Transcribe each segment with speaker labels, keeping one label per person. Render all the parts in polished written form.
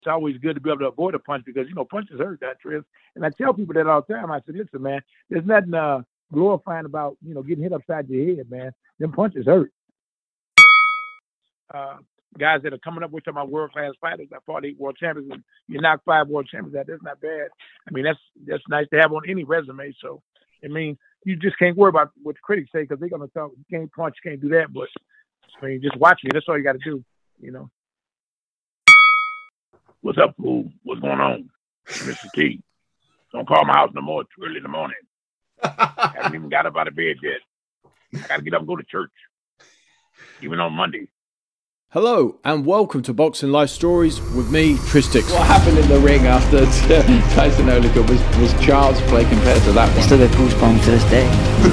Speaker 1: it's always good to be able to avoid a punch because, punches hurt, that Triz. And I tell people that all the time. I said, listen, man, there's nothing glorifying about, getting hit upside your head, man. Them punches hurt. Guys that are coming up with some of my world-class fighters, I fought 8 world champions, and you knock 5 world champions out. That's not bad. I mean, that's nice to have on any resume. So, I mean, you just can't worry about what the critics say because they're going to talk, you can't punch, you can't do that. But, I mean, just watch me. That's all you got to do, What's up, fool? What's going on? Mr. T. Don't call my house no more. It's early in the morning. I haven't even got up out of bed yet. I got to get up and go to church, even on Monday.
Speaker 2: Hello and welcome to Boxing Life Stories with me, Tris Dixon.
Speaker 3: What happened in the ring after Tyson Oliver was child's play compared to that one.
Speaker 4: I still get goosebumps to this day.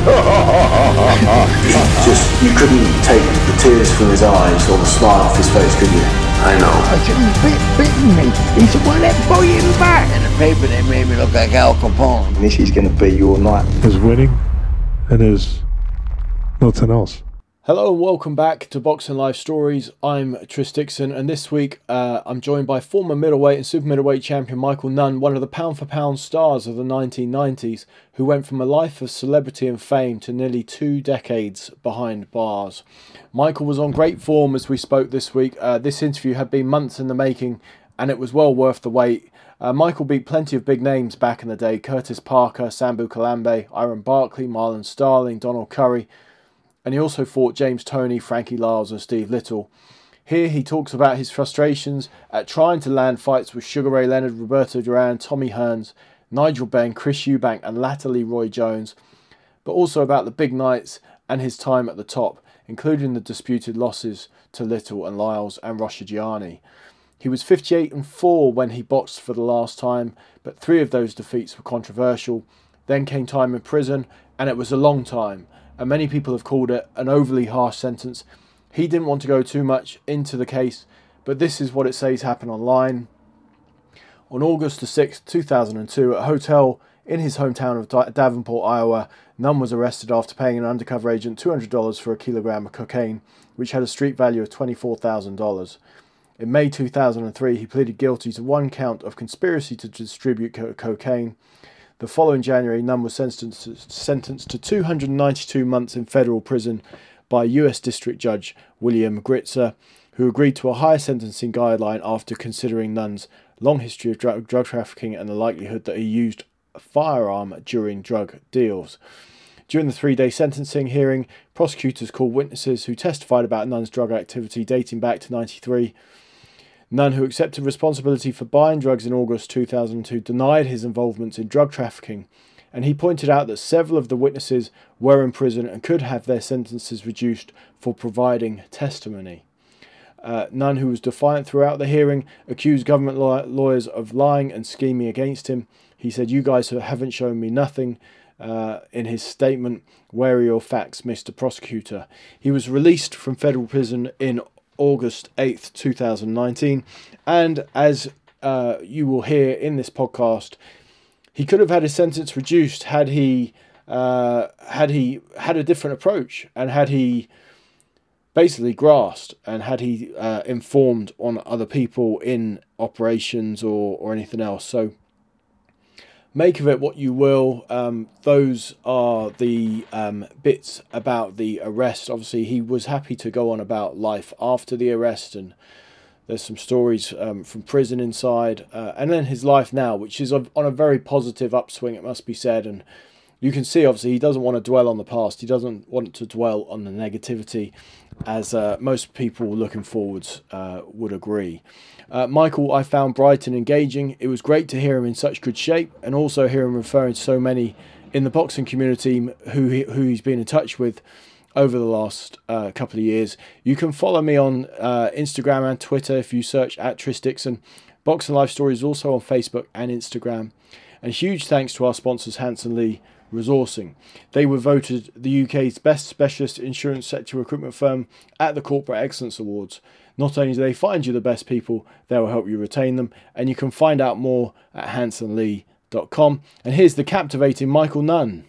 Speaker 5: You couldn't take the tears from his eyes or the smile off his face, could you? I know.
Speaker 4: I said, he's bitten me. He said, well, let's buy him back. In the paper, they made me look like Al Capone.
Speaker 5: This is going to be your night.
Speaker 6: There's winning and there's nothing else.
Speaker 2: Hello and welcome back to Boxing Life Stories. I'm Tris Dixon, and this week I'm joined by former middleweight and super middleweight champion Michael Nunn, one of the pound-for-pound stars of the 1990s, who went from a life of celebrity and fame to nearly 2 decades behind bars. Michael was on great form as we spoke this week. This interview had been months in the making, and it was well worth the wait. Michael beat plenty of big names back in the day: Curtis Parker, Sambu Kalambe, Iron Barkley, Marlon Starling, Donald Curry. And he also fought James Toney, Frankie Lyles and Steve Little. Here he talks about his frustrations at trying to land fights with Sugar Ray Leonard, Roberto Duran, Tommy Hearns, Nigel Benn, Chris Eubank and latterly Roy Jones, but also about the big nights and his time at the top, including the disputed losses to Little and Lyles and Roshagiani. He was 58-4 when he boxed for the last time, but 3 of those defeats were controversial. Then came time in prison, and it was a long time. And many people have called it an overly harsh sentence. He didn't want to go too much into the case, but this is what it says happened online. On August the 6th, 2002, at a hotel in his hometown of Davenport, Iowa, Nunn was arrested after paying an undercover agent $200 for a kilogram of cocaine, which had a street value of $24,000. In May 2003, he pleaded guilty to 1 count of conspiracy to distribute cocaine. The following January, Nunn was sentenced to 292 months in federal prison by US District Judge William Gritzer, who agreed to a higher sentencing guideline after considering Nunn's long history of drug trafficking and the likelihood that he used a firearm during drug deals. During the 3-day sentencing hearing, prosecutors called witnesses who testified about Nunn's drug activity dating back to 1993. Nunn, who accepted responsibility for buying drugs in August 2002, denied his involvement in drug trafficking, and he pointed out that several of the witnesses were in prison and could have their sentences reduced for providing testimony. Nunn, who was defiant throughout the hearing, accused government lawyers of lying and scheming against him. He said, "You guys haven't shown me nothing." In his statement, "Where are your facts, Mr. Prosecutor?" He was released from federal prison in August 8th, 2019, and as you will hear in this podcast, he could have had his sentence reduced had he had a different approach, and had he basically grasped and had he informed on other people in operations or anything else. So make of it what you will. Those are the bits about the arrest. Obviously, he was happy to go on about life after the arrest, and there's some stories from prison inside, and then his life now, which is on a very positive upswing, it must be said. And you can see, obviously, he doesn't want to dwell on the past. He doesn't want to dwell on the negativity, as most people looking forwards would agree. Michael, I found bright and engaging. It was great to hear him in such good shape, and also hear him referring to so many in the boxing community who he's been in touch with over the last couple of years. You can follow me on Instagram and Twitter if you search at Tris Dixon. Boxing Life Stories is also on Facebook and Instagram. And huge thanks to our sponsors, Hanson Lee Resourcing. They were voted the UK's best specialist insurance sector recruitment firm at the Corporate Excellence Awards. Not only do they find you the best people, they will help you retain them, and you can find out more at hansonlee.com. And here's the captivating Michael Nunn.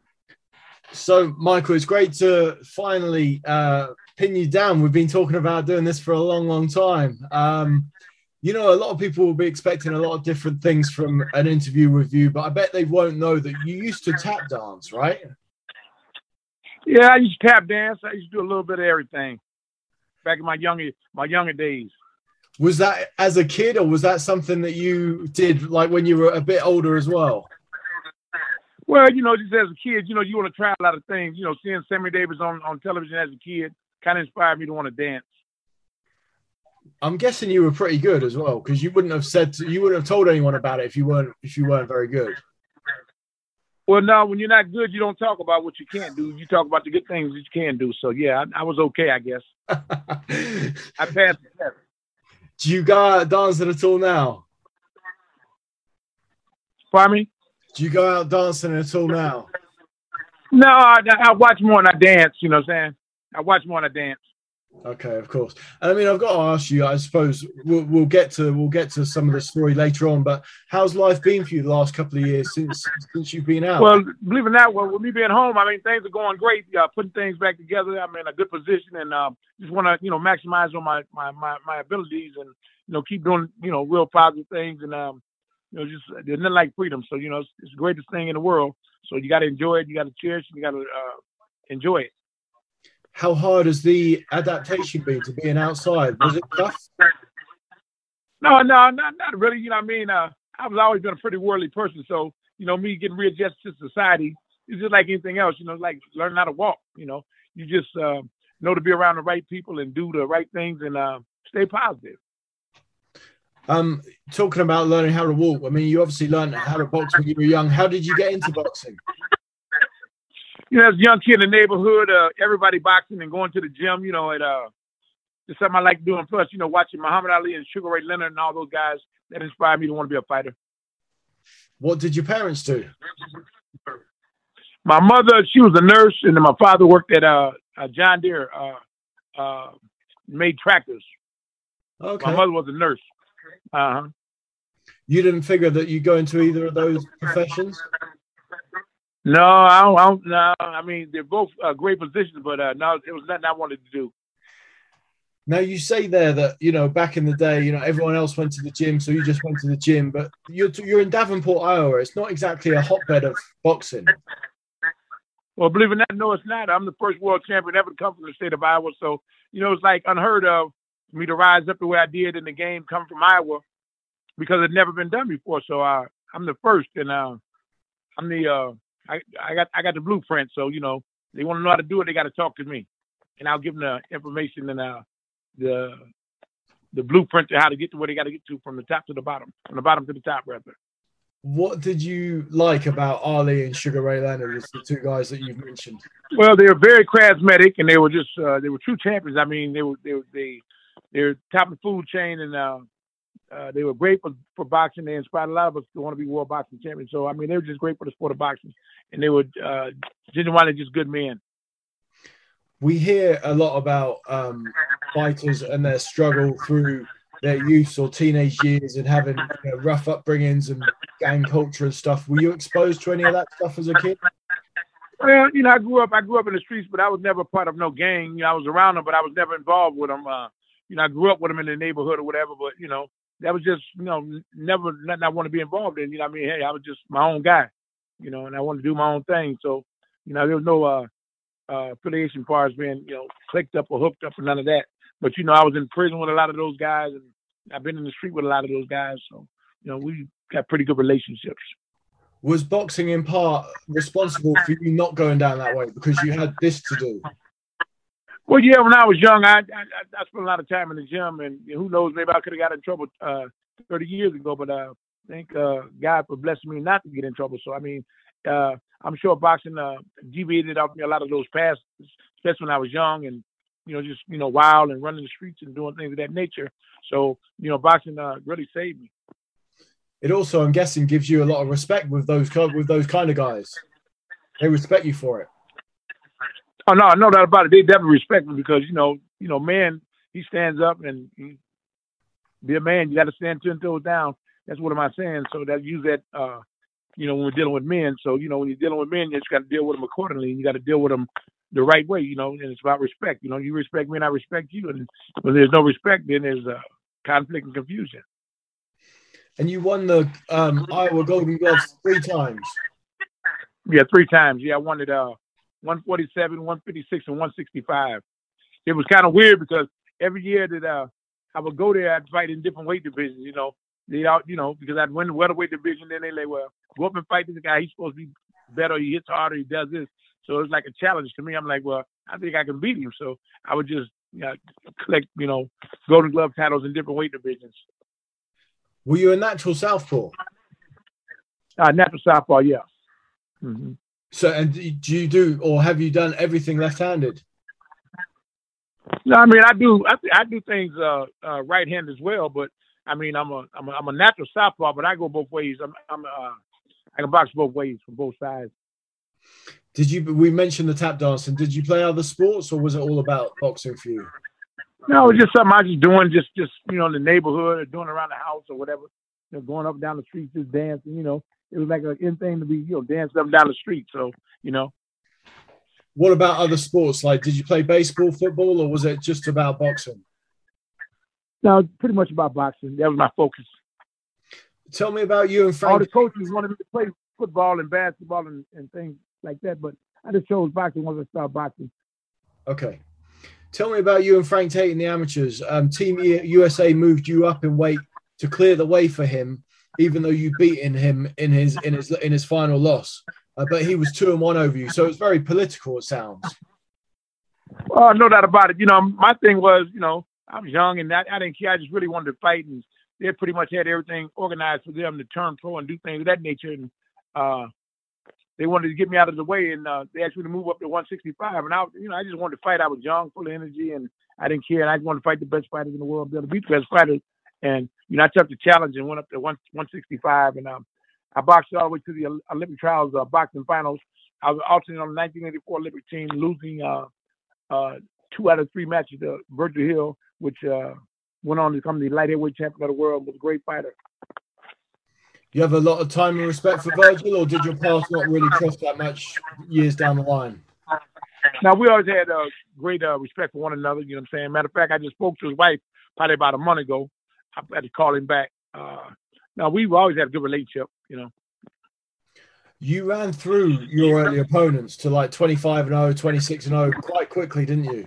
Speaker 2: So, Michael, it's great to finally pin you down. We've been talking about doing this for a long, long time. You know, a lot of people will be expecting a lot of different things from an interview with you, but I bet they won't know that you used to tap dance, right?
Speaker 1: Yeah, I used to tap dance. I used to do a little bit of everything back in my younger days.
Speaker 2: Was that as a kid, or was that something that you did like when you were a bit older as well?
Speaker 1: Well, just as a kid, you want to try a lot of things. Seeing Sammy Davis on television as a kid kind of inspired me to want to dance.
Speaker 2: I'm guessing you were pretty good as well, because you wouldn't have told anyone about it if you weren't very good.
Speaker 1: Well, no, when you're not good, you don't talk about what you can't do. You talk about the good things that you can do. So yeah, I was okay, I guess. I passed the test.
Speaker 2: Do you go out dancing at all now?
Speaker 1: Pardon me?
Speaker 2: Do you go out dancing at all now?
Speaker 1: No, I watch more than I dance. You know what I'm saying? I watch more than I dance.
Speaker 2: Okay, of course. I mean, I've got to ask you. I suppose we'll get to some of the story later on. But how's life been for you the last couple of years since you've been out?
Speaker 1: Well, believe it or not, with me being home, I mean, things are going great. Putting things back together. I'm in a good position, and just want to maximize on my abilities, and keep doing real positive things, and just there's nothing like freedom. So it's the greatest thing in the world. So you got to enjoy it. You got to cherish it. You got to enjoy it.
Speaker 2: How hard has the adaptation been to being outside? Was it tough?
Speaker 1: No, not really. You know what I mean? I've always been a pretty worldly person. So, me getting readjusted to society is just like anything else, like learning how to walk. You just know to be around the right people and do the right things and stay positive.
Speaker 2: Talking about learning how to walk, I mean, you obviously learned how to box when you were young. How did you get into boxing?
Speaker 1: As a young kid in the neighborhood, everybody boxing and going to the gym, it's something I like doing. Plus, watching Muhammad Ali and Sugar Ray Leonard and all those guys, that inspired me to want to be a fighter. What
Speaker 2: did your parents do?
Speaker 1: My mother, she was a nurse, and then my father worked at John Deere, made tractors.
Speaker 2: Okay.
Speaker 1: My mother was a nurse. Uh-huh.
Speaker 2: You didn't figure that you'd go into either of those professions?
Speaker 1: No, I don't. No, I mean, they're both great positions, but no, it was nothing I wanted to do.
Speaker 2: Now, you say there that, back in the day, everyone else went to the gym, so you just went to the gym, but you're in Davenport, Iowa. It's not exactly a hotbed of boxing.
Speaker 1: Well, believe it or not, no, it's not. I'm the first world champion ever to come from the state of Iowa, so, it's like unheard of for me to rise up the way I did in the game coming from Iowa because it's never been done before. So I'm the first, and I'm the I got the blueprint, so they want to know how to do it. They got to talk to me, and I'll give them the information and the blueprint to how to get to where they got to get to from the top to the bottom, from the bottom to the top, rather.
Speaker 2: What did you like about Ali and Sugar Ray Leonard, as the two guys that you've mentioned?
Speaker 1: Well, they were very charismatic, and they were just they were true champions. I mean, they were top of the food chain, and they were great for boxing. They inspired a lot of us to want to be world boxing champions. So, I mean, they were just great for the sport of boxing. And they were genuinely just good men.
Speaker 2: We hear a lot about fighters and their struggle through their youth or teenage years and having rough upbringings and gang culture and stuff. Were you exposed to any of that stuff as a kid?
Speaker 1: Well, I grew up in the streets, but I was never part of no gang. I was around them, but I was never involved with them. I grew up with them in the neighborhood or whatever, but, that was just, never nothing I want to be involved in. Hey, I was just my own guy, and I wanted to do my own thing. So, there was no affiliation as far as being, clicked up or hooked up or none of that. But, I was in prison with a lot of those guys, and I've been in the street with a lot of those guys. So, we got pretty good relationships.
Speaker 2: Was boxing in part responsible for you not going down that way because you had this to do?
Speaker 1: Well, yeah, when I was young, I spent a lot of time in the gym, and who knows, maybe I could have got in trouble 30 years ago, but I thank God for blessing me not to get in trouble. So, I mean, I'm sure boxing deviated off me a lot of those paths, especially when I was young and, just, wild and running the streets and doing things of that nature. So, boxing really saved me.
Speaker 2: It also, I'm guessing, gives you a lot of respect with those kind of guys. They respect you for it.
Speaker 1: Oh, no doubt about it. They definitely respect me because, man, he stands up and be a man. You got to stand 10 toes down. That's what am I saying? So that use that, when we're dealing with men. So, when you're dealing with men, you just got to deal with them accordingly. And you got to deal with them the right way, and it's about respect. You respect me and I respect you. And when there's no respect, then there's conflict and confusion.
Speaker 2: And you won the Iowa Golden Gloves 3 times.
Speaker 1: Yeah, 3 times. Yeah, I won it 147, 156, and 165. It was kind of weird because every year that I would go there, I'd fight in different weight divisions, you know. Because I'd win the welterweight division, then they like, well, go up and fight this guy. He's supposed to be better. He hits harder. He does this. So it was like a challenge to me. I'm like, well, I think I can beat him. So I would just collect, Golden Glove titles in different weight divisions.
Speaker 2: Were you a natural southpaw?
Speaker 1: Natural southpaw, yeah. Mm-hmm.
Speaker 2: So, and do you do, or have you done everything left-handed?
Speaker 1: No, I mean I do things right-handed as well, but I mean I'm a natural southpaw, but I go both ways. I can box both ways from both sides.
Speaker 2: We mentioned the tap dancing. Did you play other sports, or was it all about boxing for you?
Speaker 1: No, it was just something I was just doing, just in the neighborhood or doing around the house or whatever. Going up and down the street, just dancing. It was like an in thing to be, dancing up and down the street. So, What
Speaker 2: about other sports? Like, did you play baseball, football, or was it just about boxing?
Speaker 1: No, pretty much about boxing. That was my focus.
Speaker 2: Tell me about you and Frank.
Speaker 1: All the coaches wanted me to play football and basketball and things like that, but I just chose boxing once I started boxing.
Speaker 2: Okay. Tell me about you and Frank Tate in the amateurs. Team USA moved you up in weight to clear the way for him, even though you beaten him in his final loss. But he was 2-1 over you, so it's very political. It sounds.
Speaker 1: Oh, no doubt about it. My thing was, I was young and I didn't care. I just really wanted to fight, and they pretty much had everything organized for them to turn pro and do things of that nature. And they wanted to get me out of the way, and they asked me to move up to 165. And I just wanted to fight. I was young, full of energy, and I didn't care. And I just wanted to fight the best fighters in the world, be able to beat the best fighters. And I took the challenge and went up to 165. And I boxed all the way to the Olympic trials, boxing finals. I was alternate on the 1984 Olympic team, losing 2 out of 3 matches to Virgil Hill, which went on to become the light heavyweight champion of the world. Was a great fighter.
Speaker 2: You have a lot of time and respect for Virgil, or did your paths not really cross that much years down the line?
Speaker 1: Now, we always had great respect for one another, you know what I'm saying? Matter of fact, I just spoke to his wife probably about a month ago. I had to call him back. Now, we've always had a good relationship,
Speaker 2: You ran through your early opponents to like 25-0, 26-0 quite quickly, didn't you?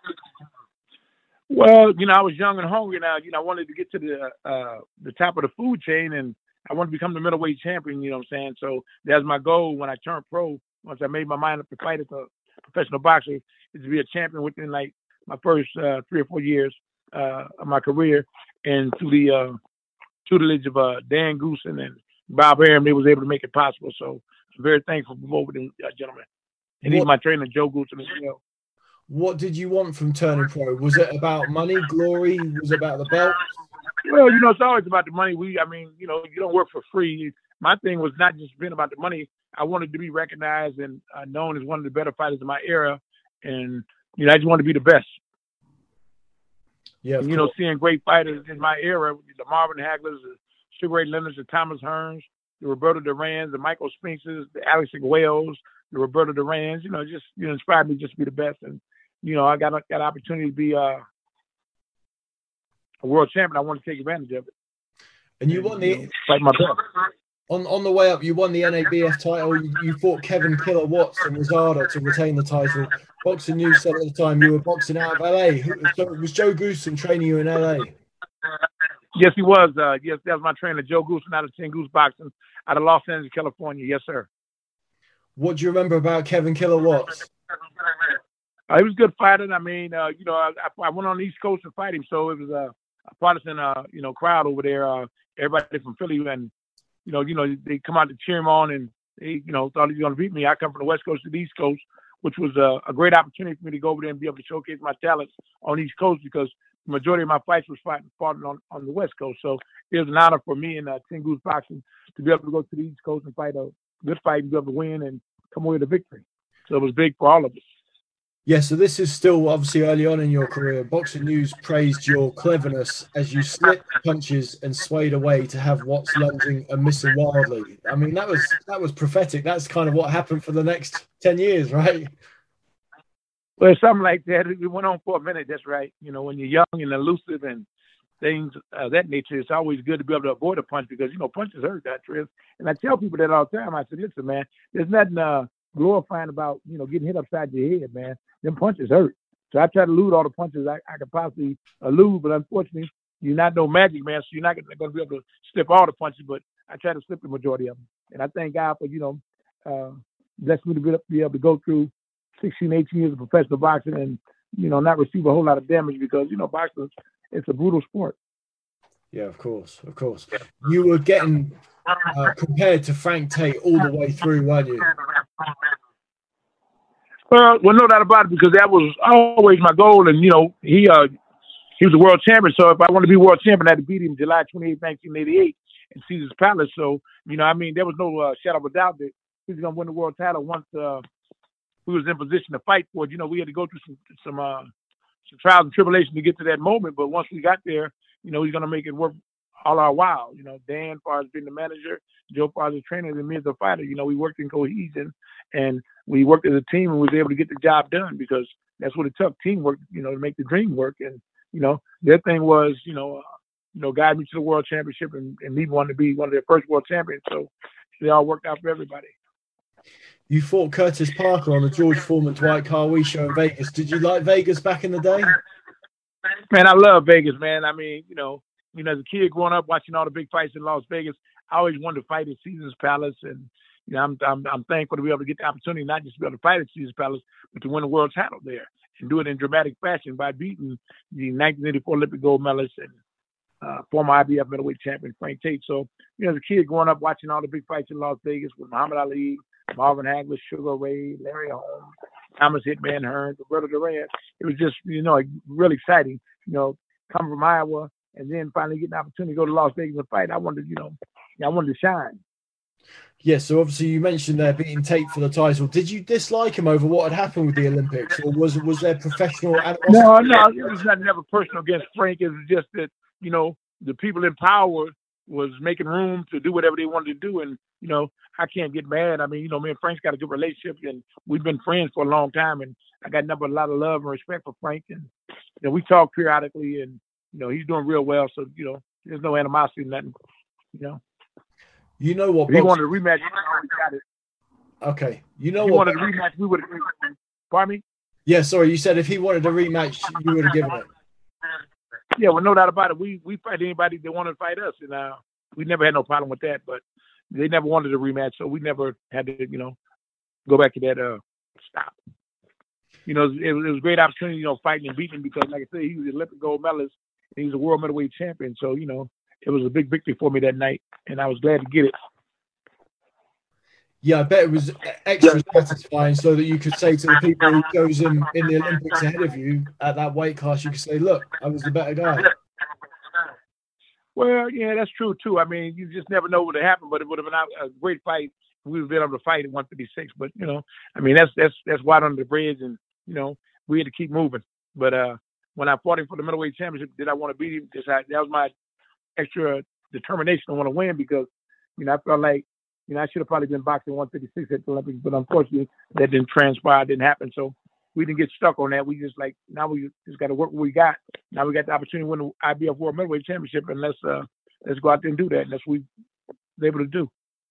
Speaker 1: Well, I was young and hungry now. I wanted to get to the top of the food chain, and I wanted to become the middleweight champion, you know what I'm saying? So that's my goal when I turned pro. Once I made my mind up to fight as a professional boxer, is to be a champion within like my first 3 or 4 years of my career. And through the tutelage of Dan Goosen and Bob Arum, they was able to make it possible. So I'm very thankful for both of them gentlemen. And even my trainer, Joe Goosen, as well.
Speaker 2: What did you want from turning pro? Was it about money, glory? Was it about the belt?
Speaker 1: Well, it's always about the money. You don't work for free. My thing was not just being about the money. I wanted to be recognized and known as one of the better fighters in my era. And, I just wanted to be the best.
Speaker 2: Yeah.
Speaker 1: And, seeing great fighters in my era, the Marvin Haglers, the Sugar Ray Leonards, the Thomas Hearns, the Roberto Durans, the Michael Spinkses, the Alex Wells, the Roberto Durans, just inspired me just to be the best. And, I got an opportunity to be a world champion. I want to take advantage of it.
Speaker 2: And you won the
Speaker 1: fight my best.
Speaker 2: On the way up, you won the NABF title. You fought Kevin Killer Watts and Rosado to retain the title. Boxing News said at the time you were boxing out of LA. Was Joe Goosen training you in LA?
Speaker 1: Yes, he was. Yes, that was my trainer, Joe Goosen, out of 10 Goose Boxing, out of Los Angeles, California. Yes, sir.
Speaker 2: What do you remember about Kevin Killer Watts?
Speaker 1: He was a good fighter. I mean, I went on the East Coast to fight him, so it was a partisan, crowd over there. Everybody from Philly, and they come out to cheer him on, and they, thought he was going to beat me. I come from the West Coast to the East Coast, which was a great opportunity for me to go over there and be able to showcase my talents on the East Coast, because the majority of my fights was fought on the West Coast. So it was an honor for me in 10 Goose Boxing to be able to go to the East Coast and fight a good fight and be able to win and come away with a victory. So it was big for all of us.
Speaker 2: Yeah, so this is still obviously early on in your career. Boxing News praised your cleverness as you slipped punches and swayed away to have Watts lunging and missing wildly. I mean, that was prophetic. That's kind of what happened for the next 10 years, right?
Speaker 1: Well, something like that. It went on for a minute. That's right. When you're young and elusive and things of that nature, it's always good to be able to avoid a punch because, punches hurt, that Trish. And I tell people that all the time. I said, listen, man, there's nothing glorifying about, getting hit upside your head, man. Them punches hurt. So I try to elude all the punches I could possibly elude, but unfortunately, you're not no magic man, so you're not going to be able to slip all the punches, but I try to slip the majority of them. And I thank God for, blessed me to be able to go through 16, 18 years of professional boxing and, not receive a whole lot of damage because, boxing, it's a brutal sport.
Speaker 2: Yeah, of course. You were getting compared to Frank Tate all the way through, weren't you?
Speaker 1: Well, no doubt about it, because that was always my goal. And, he was a world champion. So if I wanted to be world champion, I had to beat him July 28, 1988 in Caesar's Palace. So, there was no shadow of a doubt that he was going to win the world title once we was in position to fight for it. We had to go through some trials and tribulations to get to that moment. But once we got there, he's going to make it work all our while. Dan, as far as being the manager, Joe, as far as the trainer, and me as a fighter, we worked in cohesion and we worked as a team and we was able to get the job done because that's what it took, teamwork, to make the dream work. And, their thing was, guide me to the world championship and me wanting to be one of their first world champions. So they all worked out for everybody.
Speaker 2: You fought Curtis Parker on the George Foreman Dwight Carwee show in Vegas. Did you like Vegas back in the day?
Speaker 1: Man, I love Vegas, man. I mean, as a kid growing up watching all the big fights in Las Vegas, I always wanted to fight at Caesar's Palace, and I'm thankful to be able to get the opportunity not just to be able to fight at Caesar's Palace, but to win a world title there and do it in dramatic fashion by beating the 1984 Olympic gold medalist and former IBF middleweight champion Frank Tate. So, as a kid growing up watching all the big fights in Las Vegas with Muhammad Ali, Marvin Hagler, Sugar Ray, Larry Holmes, Thomas Hitman Hearns, Roberto Duran. It was just, really exciting, coming from Iowa and then finally getting the opportunity to go to Las Vegas and fight. I wanted to shine.
Speaker 2: Yeah, so obviously you mentioned there beating Tate for the title. Did you dislike him over what had happened with the Olympics, or was there professional animosity?
Speaker 1: No, it was never personal against Frank. It was just that, the people in power was making room to do whatever they wanted to do. And, I can't get mad. I mean, me and Frank's got a good relationship and we've been friends for a long time. And I got a lot of love and respect for Frank. And, we talk periodically and, he's doing real well. So, there's no animosity, nothing,
Speaker 2: You know what?
Speaker 1: If he wanted a rematch, we got it.
Speaker 2: Okay. If
Speaker 1: he wanted a rematch, we would have given it. Pardon me?
Speaker 2: Yeah, sorry. You said if he wanted a rematch, you would have given it.
Speaker 1: Yeah, well, no doubt about it. We fight anybody that wanted to fight us. And we never had no problem with that. But they never wanted a rematch, so we never had to, go back to that stop. It was a great opportunity, fighting and beating him because, like I said, he was the Olympic gold medalist and he was a world middleweight champion. So, it was a big victory for me that night, and I was glad to get it.
Speaker 2: Yeah, I bet it was extra satisfying so that you could say to the people who chose him in the Olympics ahead of you at that weight class, you could say, look, I was the better guy.
Speaker 1: Well, yeah, that's true, too. I mean, you just never know what would happen, but it would have been a great fight. We would have been able to fight at 156. But, that's water under the bridge, and, we had to keep moving. But when I fought him for the middleweight championship, did I want to beat him? That was my extra determination to want to win because, I felt like, I should have probably been boxing 156 at the Olympics, but unfortunately that didn't transpire, didn't happen. So we didn't get stuck on that. We just now we just got to work what we got. Now we got the opportunity to win the IBF World Middleweight Championship, and let's go out there and do that. And that's what we were able to do.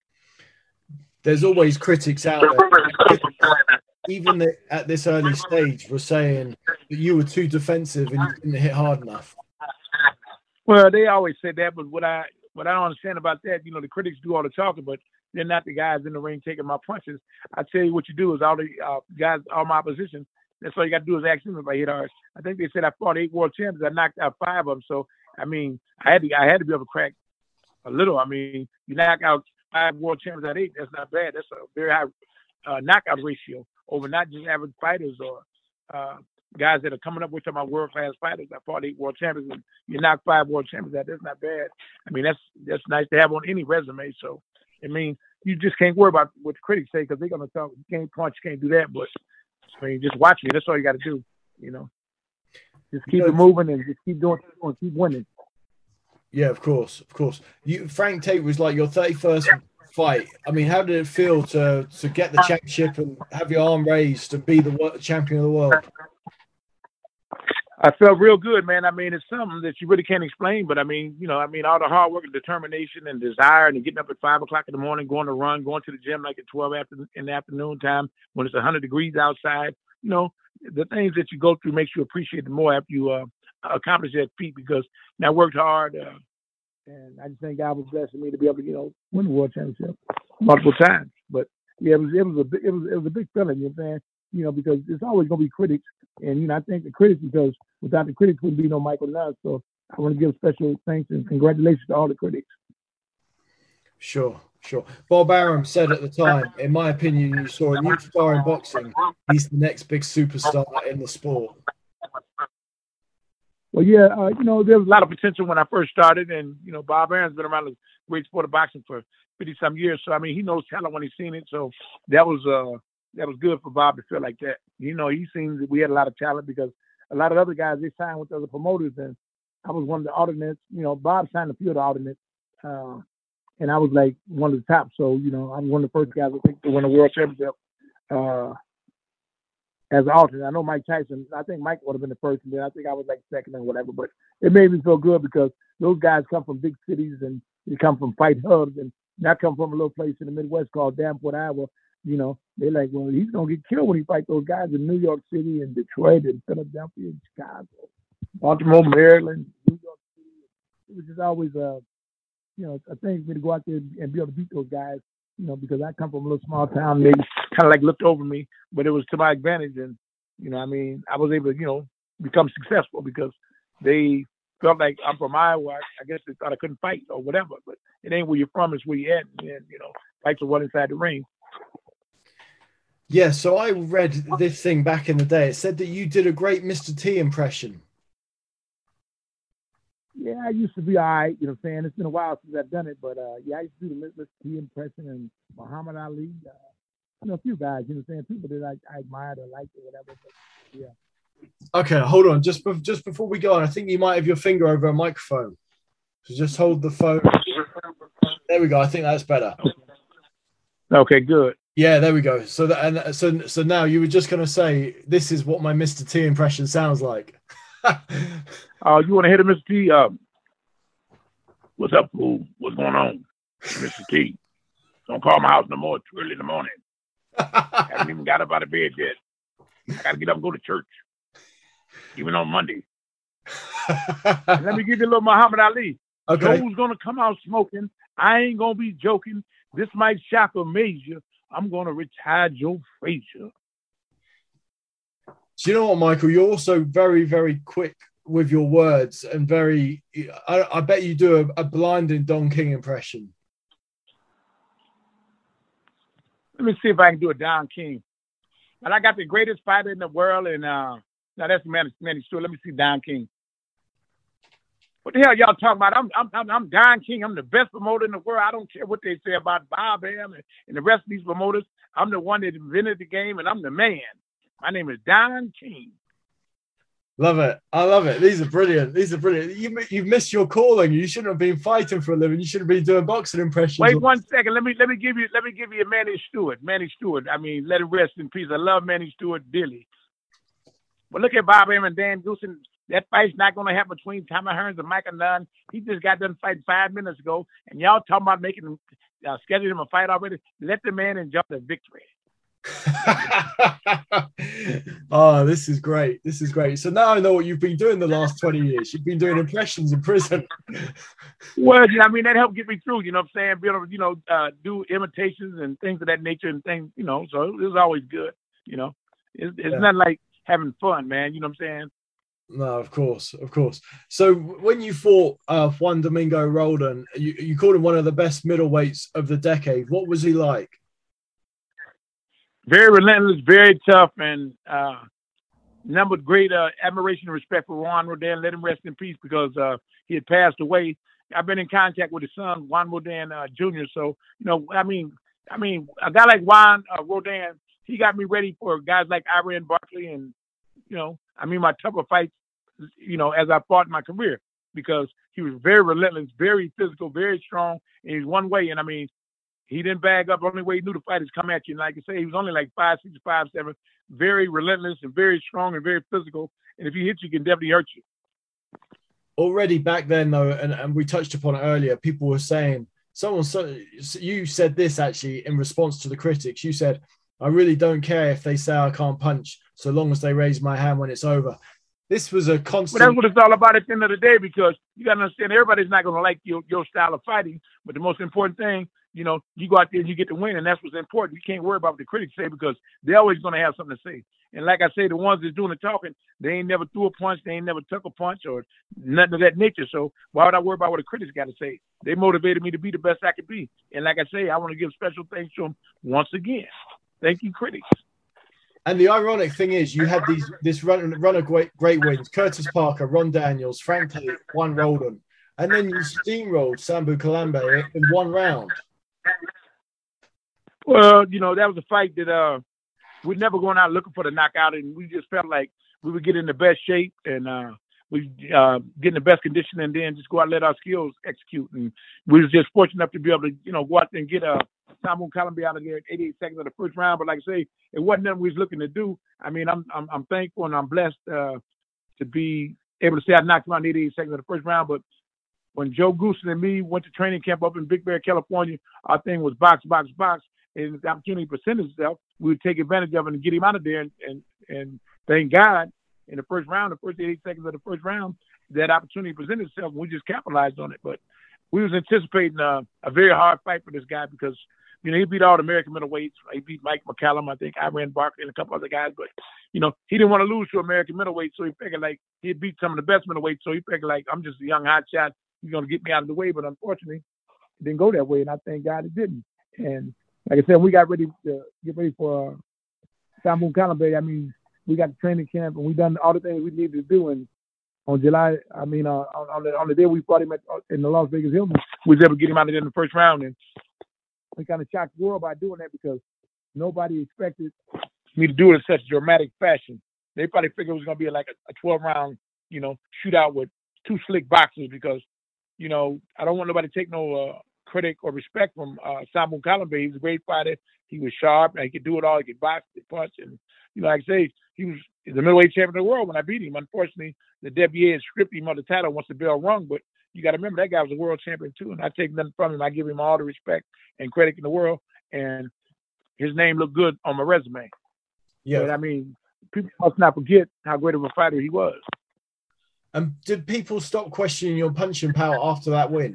Speaker 2: There's always critics out there, even at this early stage, were saying that you were too defensive and you didn't hit hard enough.
Speaker 1: Well, they always said that, but what I don't understand about that, the critics do all the talking, but they're not the guys in the ring taking my punches. I tell you what you do is all the guys, all my opposition, that's all you got to do is ask them if I hit hard. I think they said I fought 8 world champions. I knocked out 5 of them. So, I mean, I had to be able to crack a little. I mean, you knock out 5 world champions out of 8, that's not bad. That's a very high knockout ratio over not just average fighters or guys that are coming up with my world-class fighters. I fought 8 world champions, and you knock 5 world champions out. That's not bad. I mean, that's nice to have on any resume. So, I mean, you just can't worry about what the critics say because they're going to talk. You can't punch, you can't do that. But, I mean, just watch me. That's all you got to do, Just keep it moving and just keep doing it and keep winning.
Speaker 2: Yeah, of course. Frank Tate was like your 31st fight. I mean, how did it feel to get the championship and have your arm raised and be the champion of the world?
Speaker 1: I felt real good, man. I mean, it's something that you really can't explain, but I mean, all the hard work and determination and desire and getting up at 5 o'clock in the morning, going to run, going to the gym like at 12 in the afternoon time when it's 100 degrees outside, the things that you go through makes you appreciate it more after you accomplish that feat because I worked hard. And I just think God was blessing me to be able to, win the world championship multiple times. But yeah, it was a big feeling, you know what I'm saying? Because there's always gonna be critics, and I think the critics, because without the critics wouldn't be no Michael Nunn. So I want to give special thanks and congratulations to all the critics.
Speaker 2: Sure. Bob Arum said at the time, in my opinion, you saw a new star in boxing. He's the next big superstar in the sport.
Speaker 1: Well, yeah, there was a lot of potential when I first started, and Bob Arum's been around the great sport of boxing for 50-some years. So I mean, he knows talent when he's seen it. So that was good for Bob to feel like that. He seen that we had a lot of talent because a lot of other guys they signed with other promoters, and I was one of the alternates. Bob signed a few of the alternates, and I was like one of the top. So I'm one of the first guys I think to win a world championship. As an alternate. I know Mike Tyson, I think Mike would have been the first, and then I think I was like second or whatever, but it made me feel good because those guys come from big cities and they come from fight hubs, and I come from a little place in the Midwest called Davenport, Iowa. They're like, well, he's going to get killed when he fights those guys in New York City and Detroit and Philadelphia and Chicago, Baltimore, Maryland, New York City. It was just always a thing for me to go out there and be able to beat those guys. Because I come from a little small town, and they kind of like looked over me, but it was to my advantage. And, I was able to, become successful because they felt like I'm from Iowa. I guess they thought I couldn't fight or whatever, but it ain't where you're from, it's where you're at. And, fights are one inside the ring.
Speaker 2: Yeah, so I read this thing back in the day. It said that you did a great Mr. T impression.
Speaker 1: Yeah, I used to be all right, you know what I'm saying? It's been a while since I've done it, but yeah, I used to do the Mr. T impression and Muhammad Ali. A few guys, you know what I'm saying? People that I admired or liked or whatever, but yeah.
Speaker 2: Okay, hold on. Just before we go on, I think you might have your finger over a microphone. So just hold the phone. There we go. I think that's better.
Speaker 1: Okay, good.
Speaker 2: Yeah, there we go. So so now you were just going to say, this is what my Mr. T impression sounds like.
Speaker 1: You want to hit him, Mr. T? What's up, fool? What's going on, Mr. T? Don't call my house no more. It's early in the morning. I haven't even got up out of bed yet. I got to get up and go to church, even on Monday. Let me give you a little Muhammad Ali.
Speaker 2: Okay.
Speaker 1: Joe's going to come out smoking. I ain't going to be joking. This might shock or major. I'm going to retire Joe Frazier.
Speaker 2: Do you know what, Michael? You're also very, very quick with your words and very. I bet you do a blinding Don King impression.
Speaker 1: Let me see if I can do a Don King. And I got the greatest fighter in the world, and now that's Manny Stewart. Let me see Don King. What the hell y'all talking about? I'm Don King. I'm the best promoter in the world. I don't care what they say about Bob Arum and the rest of these promoters. I'm the one that invented the game, and I'm the man. My name is Don King.
Speaker 2: Love it. I love it. These are brilliant. You've missed your calling. You shouldn't have been fighting for a living. You should have been doing boxing impressions.
Speaker 1: Wait 1 second. Let me give you a Manny Stewart. Manny Stewart. I mean, let him rest in peace. I love Manny Stewart dearly. But look at Bob Arum and Dan Goosen. That fight's not going to happen between Tommy Hearns and Michael Nunn. He just got done fighting 5 minutes ago, and y'all talking about making him scheduling him a fight already. Let the man enjoy the victory.
Speaker 2: Oh, this is great. So now I know what you've been doing the last 20 years. You've been doing impressions in prison.
Speaker 1: Well, that helped get me through, you know what I'm saying? Be able to, do imitations and things of that nature and things, so it was always good, It's not like having fun, man, you know what I'm saying?
Speaker 2: No, of course. So when you fought Juan Domingo Roldan, you called him one of the best middleweights of the decade. What was he like?
Speaker 1: Very relentless, very tough, and number great admiration and respect for Juan Roldan. Let him rest in peace because he had passed away. I've been in contact with his son, Juan Roldan Jr. So, I mean, a guy like Juan Roldan, he got me ready for guys like Iran Barkley and, my tougher fights, as I fought in my career because he was very relentless, very physical, very strong, and he's one way. And he didn't bag up. The only way he knew the fight is come at you. And like I say, he was only like 5'6", 5'7", very relentless and very strong and very physical. and if he hits you, he can definitely hurt you.
Speaker 2: Already back then, though, and we touched upon it earlier, people were saying, you said this actually in response to the critics. You said, I really don't care if they say I can't punch so long as they raise my hand when it's over. This was a constant.
Speaker 1: But that's what it's all about at the end of the day, because you got to understand everybody's not going to like your style of fighting. But the most important thing, you know, you go out there and you get the win, and that's what's important. You can't worry about what the critics say, because they're always going to have something to say. And like I say, the ones that's doing the talking, they ain't never threw a punch, they ain't never took a punch or nothing of that nature. So why would I worry about what the critics got to say? They motivated me to be the best I could be. And like I say, I want to give special thanks to them once again. Thank you, critics.
Speaker 2: And the ironic thing is, you had this run of great wins: Curtis Parker, Ron Daniels, Frank Tate, Juan Roldan, and then you steamrolled Sambu Kalambe in one round.
Speaker 1: Well, you know, that was a fight that we're never going out looking for the knockout, and we just felt like we would get in the best shape and we get in the best condition, and then just go out and let our skills execute. And we was just fortunate enough to be able to, you know, go out there and get Sambu Kalambe out of there at 88 seconds of the first round. But like I say, it wasn't nothing we was looking to do. I mean, I'm thankful and I'm blessed to be able to say I knocked him out in 88 seconds of the first round. But when Joe Goosen and me went to training camp up in Big Bear, California, our thing was box, box, box. And if the opportunity presented itself, we would take advantage of it and get him out of there. And thank God, in the first round, the first 88 seconds of the first round, that opportunity presented itself, and we just capitalized on it. But we was anticipating a very hard fight for this guy, because, you know, he beat all the American middleweights. He beat Mike McCallum, I think, Iran Barkley, and a couple other guys. But, you know, he didn't want to lose to American middleweight, so he figured, like, he'd beat some of the best middleweights. So he figured, like, I'm just a young hot shot. He's going to get me out of the way. But unfortunately, it didn't go that way, and I thank God it didn't. And like I said, we got ready to get ready for Sambu Kalambe. I mean, we got the training camp, and we done all the things we needed to do. And on July, I mean, on the day we fought him in the Las Vegas Hilton, we was able to get him out of there in the first round. And we kind of shocked the world by doing that, because nobody expected me to do it in such dramatic fashion. They probably figured it was going to be like a 12-round, you know, shootout with two slick boxers, because, you know, I don't want nobody to take no critic or respect from Sambu Kalambe. He was a great fighter. He was sharp, and he could do it all. He could box, he could punch, and, you know, like I say, he was the middleweight champion of the world when I beat him. Unfortunately, the WBA had stripped him of the title once the bell rung, but you got to remember, that guy was a world champion too, and I take nothing from him. I give him all the respect and credit in the world, and his name looked good on my resume. Yeah, but I mean, people must not forget how great of a fighter he was.
Speaker 2: Did people stop questioning your punching power after that win?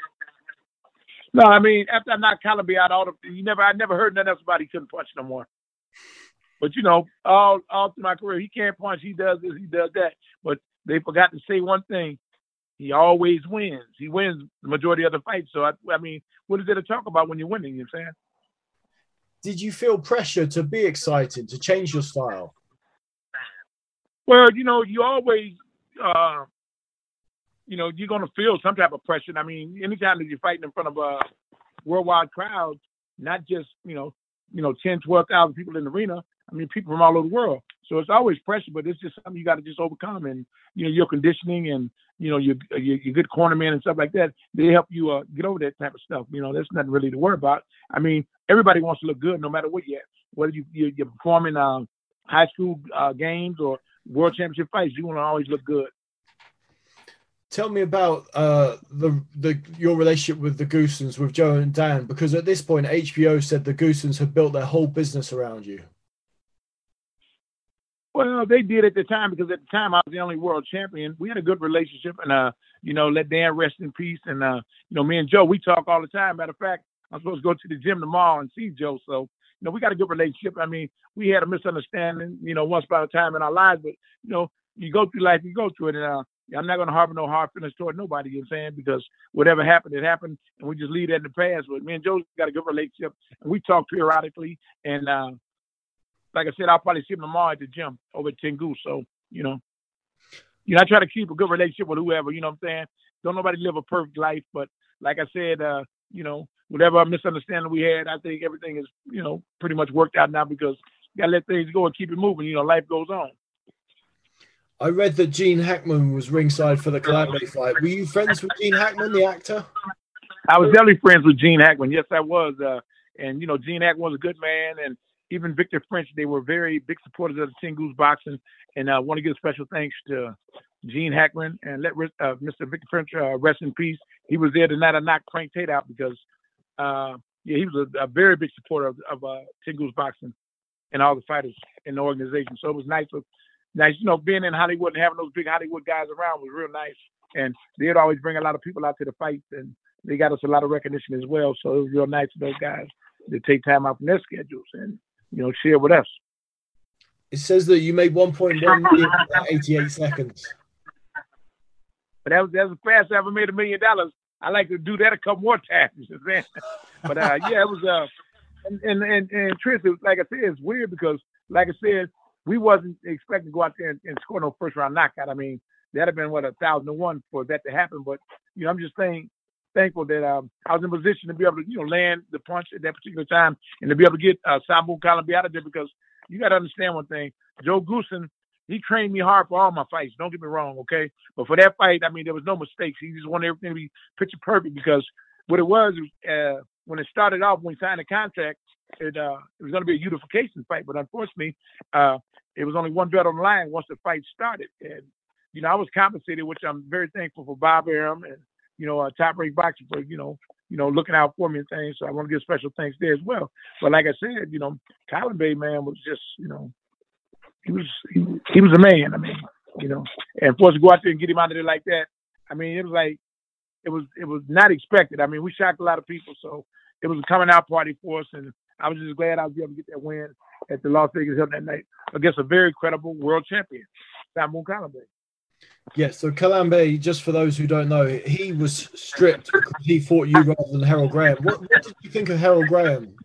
Speaker 1: No, I mean, after I knocked Kalambe out, I never heard nothing else about he couldn't punch no more. But, you know, all through my career, he can't punch, he does this, he does that. But they forgot to say one thing. He always wins. He wins the majority of the fights. So, I mean, what is there to talk about when you're winning, you know what I'm saying?
Speaker 2: Did you feel pressure to be excited, to change your style?
Speaker 1: Well, you know, you always, you know, you're going to feel some type of pressure. I mean, anytime that you're fighting in front of a worldwide crowd, not just, you know, 10, 12,000 people in the arena. I mean, people from all over the world. So it's always pressure, but it's just something you got to just overcome. And, you know, your conditioning and, you know, your good cornerman and stuff like that, they help you get over that type of stuff. You know, there's nothing really to worry about. I mean, everybody wants to look good no matter what you're at. Whether you're performing high school games or world championship fights, you want to always look good.
Speaker 2: Tell me about your relationship with the Goosens, with Joe and Dan, because at this point, HBO said the Goosens had built their whole business around you.
Speaker 1: Well, they did at the time, because at the time I was the only world champion. We had a good relationship, and, you know, let Dan rest in peace. And, you know, me and Joe, we talk all the time. Matter of fact, I'm supposed to go to the gym tomorrow and see Joe. So, you know, we got a good relationship. I mean, we had a misunderstanding, you know, once upon a time in our lives, but, you know, you go through life, you go through it. And I'm not going to harbor no hard feelings toward nobody, you know what I'm saying? Because whatever happened, it happened, and we just leave that in the past. But me and Joe got a good relationship, and we talk periodically. And, like I said, I'll probably see him tomorrow at the gym over at Tengu. So, you know, I try to keep a good relationship with whoever, you know what I'm saying? Don't nobody live a perfect life. But like I said, you know, whatever misunderstanding we had, I think everything is, you know, pretty much worked out now, because you got to let things go and keep it moving. You know, life goes on.
Speaker 2: I read that Gene Hackman was ringside for the Kalambe fight. Were you friends with Gene Hackman, the actor?
Speaker 1: I was definitely friends with Gene Hackman. Yes, I was. And, you know, Gene Hackman was a good man, and even Victor French, they were very big supporters of the Ten Goose boxing. And I want to give special thanks to Gene Hackman and let Mr. Victor French rest in peace. He was there the night I knocked Frank Tate out because, he was a very big supporter of Ten Goose boxing and all the fighters in the organization. So it was nice, being in Hollywood and having those big Hollywood guys around was real nice. And they'd always bring a lot of people out to the fights, and they got us a lot of recognition as well. So it was real nice of those guys to take time out from their schedules and, share with us.
Speaker 2: It says that you made 1.1 million in 88 seconds.
Speaker 1: But that was the fastest I ever made $1 million. I like to do that a couple more times. But it was and Tris, like I said, it's weird because, like I said, we wasn't expecting to go out there and score no first round knockout. I mean, that'd have been 1,001 for that to happen. But I'm just thankful that I was in position to be able to land the punch at that particular time and to be able to get Sambu Kalambe out of there, because you got to understand one thing. Joe Goosen, he trained me hard for all my fights. Don't get me wrong, okay? But for that fight, I mean, there was no mistakes. He just wanted everything to be picture perfect, because what it was when it started off, when we signed the contract, it was going to be a unification fight. But unfortunately, it was only one belt on the line once the fight started. And, I was compensated, which I'm very thankful for Bob Arum and, Top Rank Boxing for, looking out for me and things. So I want to give special thanks there as well. But like I said, Kalambe, man, was just, he was a man. I mean, and for us to go out there and get him out of there like that, I mean, it was like, it was not expected. I mean, we shocked a lot of people, so it was a coming out party for us, and I was just glad I was able to get that win at the Las Vegas Hilton that night against a very credible world champion, Sambu Kalambe.
Speaker 2: Yeah, so Kalambe, just for those who don't know, he was stripped because he fought you rather than Harold Graham. What did you think of Harold Graham?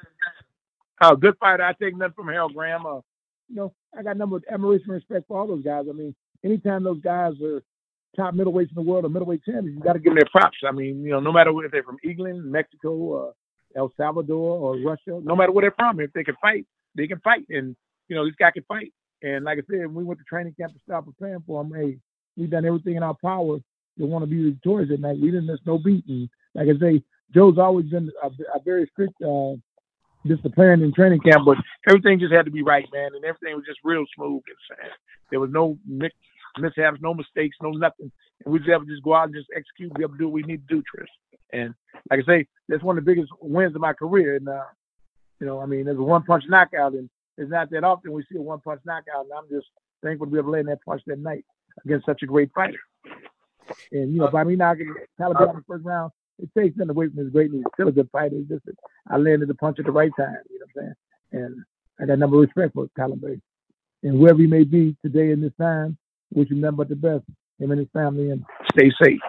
Speaker 1: Good fighter. I take nothing from Harold Graham. I got number of admiration and respect for all those guys. I mean, anytime those guys are top middleweights in the world or middleweight champions, you got to give them their props. I mean, no matter if they're from England, Mexico, El Salvador, or Russia, no matter where they're from, if they can fight, they can fight. And, this guy can fight. And like I said, when we went to training camp to start preparing for him, hey, we've done everything in our power to want to be victorious at night. We didn't miss no beating. Like I say, Joe's always been a very strict disciplinarian in training camp, but everything just had to be right, man. And everything was just real smooth. There was no mishaps, no mistakes, no nothing. And we just have to just go out and just execute, be able to do what we need to do, Tris. And like I say, that's one of the biggest wins of my career. And, I mean, there's a one-punch knockout, and it's not that often we see a one-punch knockout. And I'm just thankful to be able to land that punch that night against such a great fighter. And, by me knocking Kalambe in the first round, it takes nothing away from his greatness. He's still a good fighter. It's just that I landed the punch at the right time, you know what I'm saying? And I got number of respect for Kalambe. And wherever he may be today in this time, wish him nothing but the best, him and his family, and stay safe.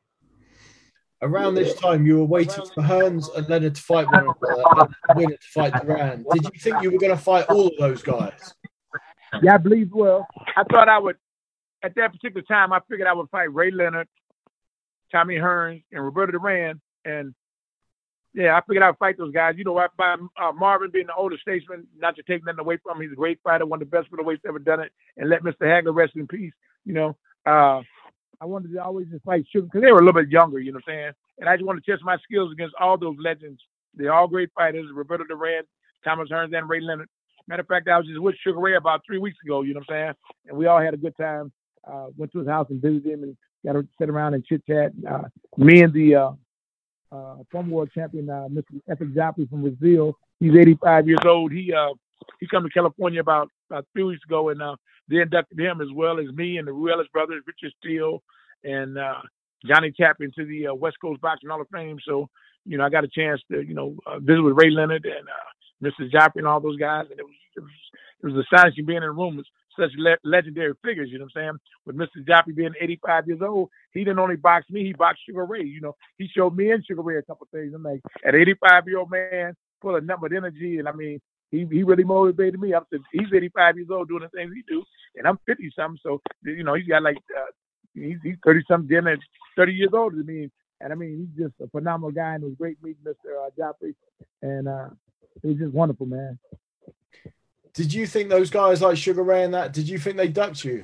Speaker 2: Around this time, you were waiting for Hearns and Leonard to fight one another, and Winner to fight Duran. Did you think you were going to fight all of those guys?
Speaker 1: Yeah, I believe well. I thought I would, at that particular time, I figured I would fight Ray Leonard, Tommy Hearns, and Roberto Duran. And, yeah, I figured I would fight those guys. By Marvin being the older statesman, not to take nothing away from him. He's a great fighter, one of the best middleweights ever done it. And let Mr. Hagler rest in peace. I wanted to always just fight Sugar because they were a little bit younger, you know what I'm saying? And I just wanted to test my skills against all those legends. They're all great fighters, Roberto Duran, Thomas Hearns, and Ray Leonard. Matter of fact, I was just with Sugar Ray about 3 weeks ago, you know what I'm saying? And we all had a good time. Went to his house and visited him and got to sit around and chit-chat. Me and the former world champion, Mr. Epic Jopley from Brazil, he's 85 years old. He come to California about 3 weeks ago, and they inducted him as well as me and the Ruelas brothers, Richard Steele, and Johnny Chapman to the West Coast Boxing Hall of Fame. So, I got a chance to, visit with Ray Leonard and Mr. Joplin and all those guys. And it was astonishing being in a room with such legendary figures, you know what I'm saying? With Mr. Joplin being 85 years old, he didn't only box me, he boxed Sugar Ray. He showed me and Sugar Ray a couple of things. I'm like, an 85-year-old man full of nothing but energy. And I mean, he really motivated me. He's 85 years old doing the things he do, and I'm 50-something. So, he's got like, he's 30-something, 30 years older than me. And I mean, he's just a phenomenal guy, and it was great meeting Mr. Jopley. And it was just wonderful, man.
Speaker 2: Did you think those guys like Sugar Ray and that, did you think they ducked you?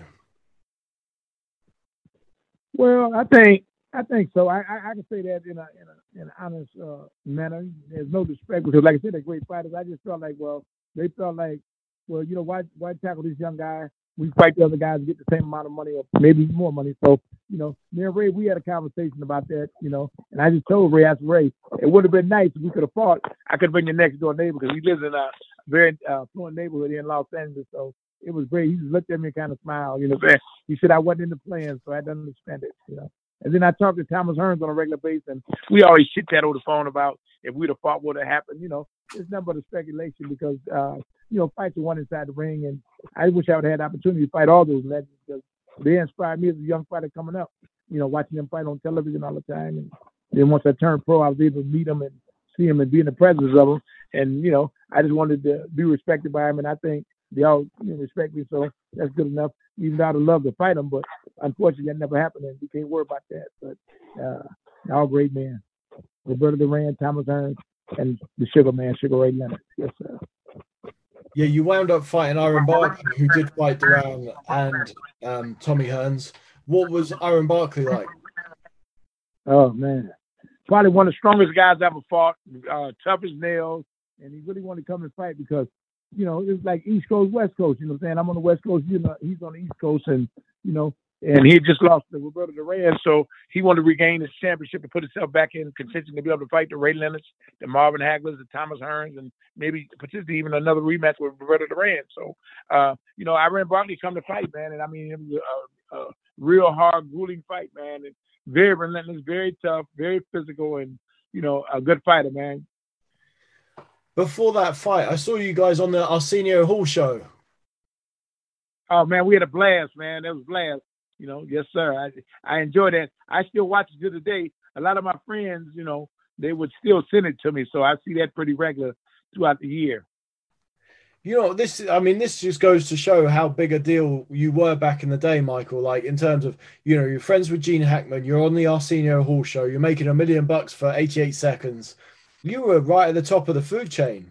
Speaker 1: Well, I think so. I can say that in an honest manner. There's no disrespect because, like I said, they're great fighters. I just felt like, well, they felt like, well, why tackle this young guy? We fight the other guys and get the same amount of money or maybe more money. So, me and Ray, we had a conversation about that, and I just told Ray, I said, Ray, it would have been nice if we could have fought. I could have been your next door neighbor because he lives in a very affluent neighborhood here in Los Angeles. So it was great. He just looked at me and kind of smiled, He said I wasn't in the plans, so I didn't understand it, And then I talked to Thomas Hearns on a regular basis, and we always chit-chat over the phone about if we'd have fought, what would have happened. It's nothing but a speculation because, fights are one inside the ring, and I wish I would have had the opportunity to fight all those legends because they inspired me as a young fighter coming up, watching them fight on television all the time. And then once I turned pro, I was able to meet them and see them and be in the presence of them. And, I just wanted to be respected by them, and I think they all respect me, so that's good enough. Even though I'd love to fight them, but unfortunately that never happened, and we can't worry about that. But all great men. Roberto Duran, Thomas Hearns, and the Sugar Man, Sugar Ray Leonard. Yes, sir.
Speaker 2: Yeah, you wound up fighting Iron Barkley, who did fight Duran and Tommy Hearns. What was Iron Barkley like?
Speaker 1: Oh, man. Probably one of the strongest guys I ever fought, tough as nails, and he really wanted to come and fight because, it was like East Coast, West Coast, you know what I'm saying? I'm on the West Coast, he's on the East Coast, and, and he had just lost to Roberto Duran, so he wanted to regain his championship and put himself back in contention to be able to fight the Ray Leonards, the Marvin Haglers, the Thomas Hearns, and maybe potentially even another rematch with Roberto Duran. So, Iron Barkley come to fight, man, and I mean, it was a real hard, grueling fight, man, and very relentless, very tough, very physical, and, a good fighter, man.
Speaker 2: Before that fight, I saw you guys on the Arsenio Hall show.
Speaker 1: Oh, man, we had a blast, man. That was a blast. Yes, sir. I enjoy that. I still watch it to the day. A lot of my friends, they would still send it to me. So I see that pretty regular throughout the year.
Speaker 2: This just goes to show how big a deal you were back in the day, Michael. Like in terms of, you're friends with Gene Hackman, you're on the Arsenio Hall show, you're making $1 million for 88 seconds. You were right at the top of the food chain.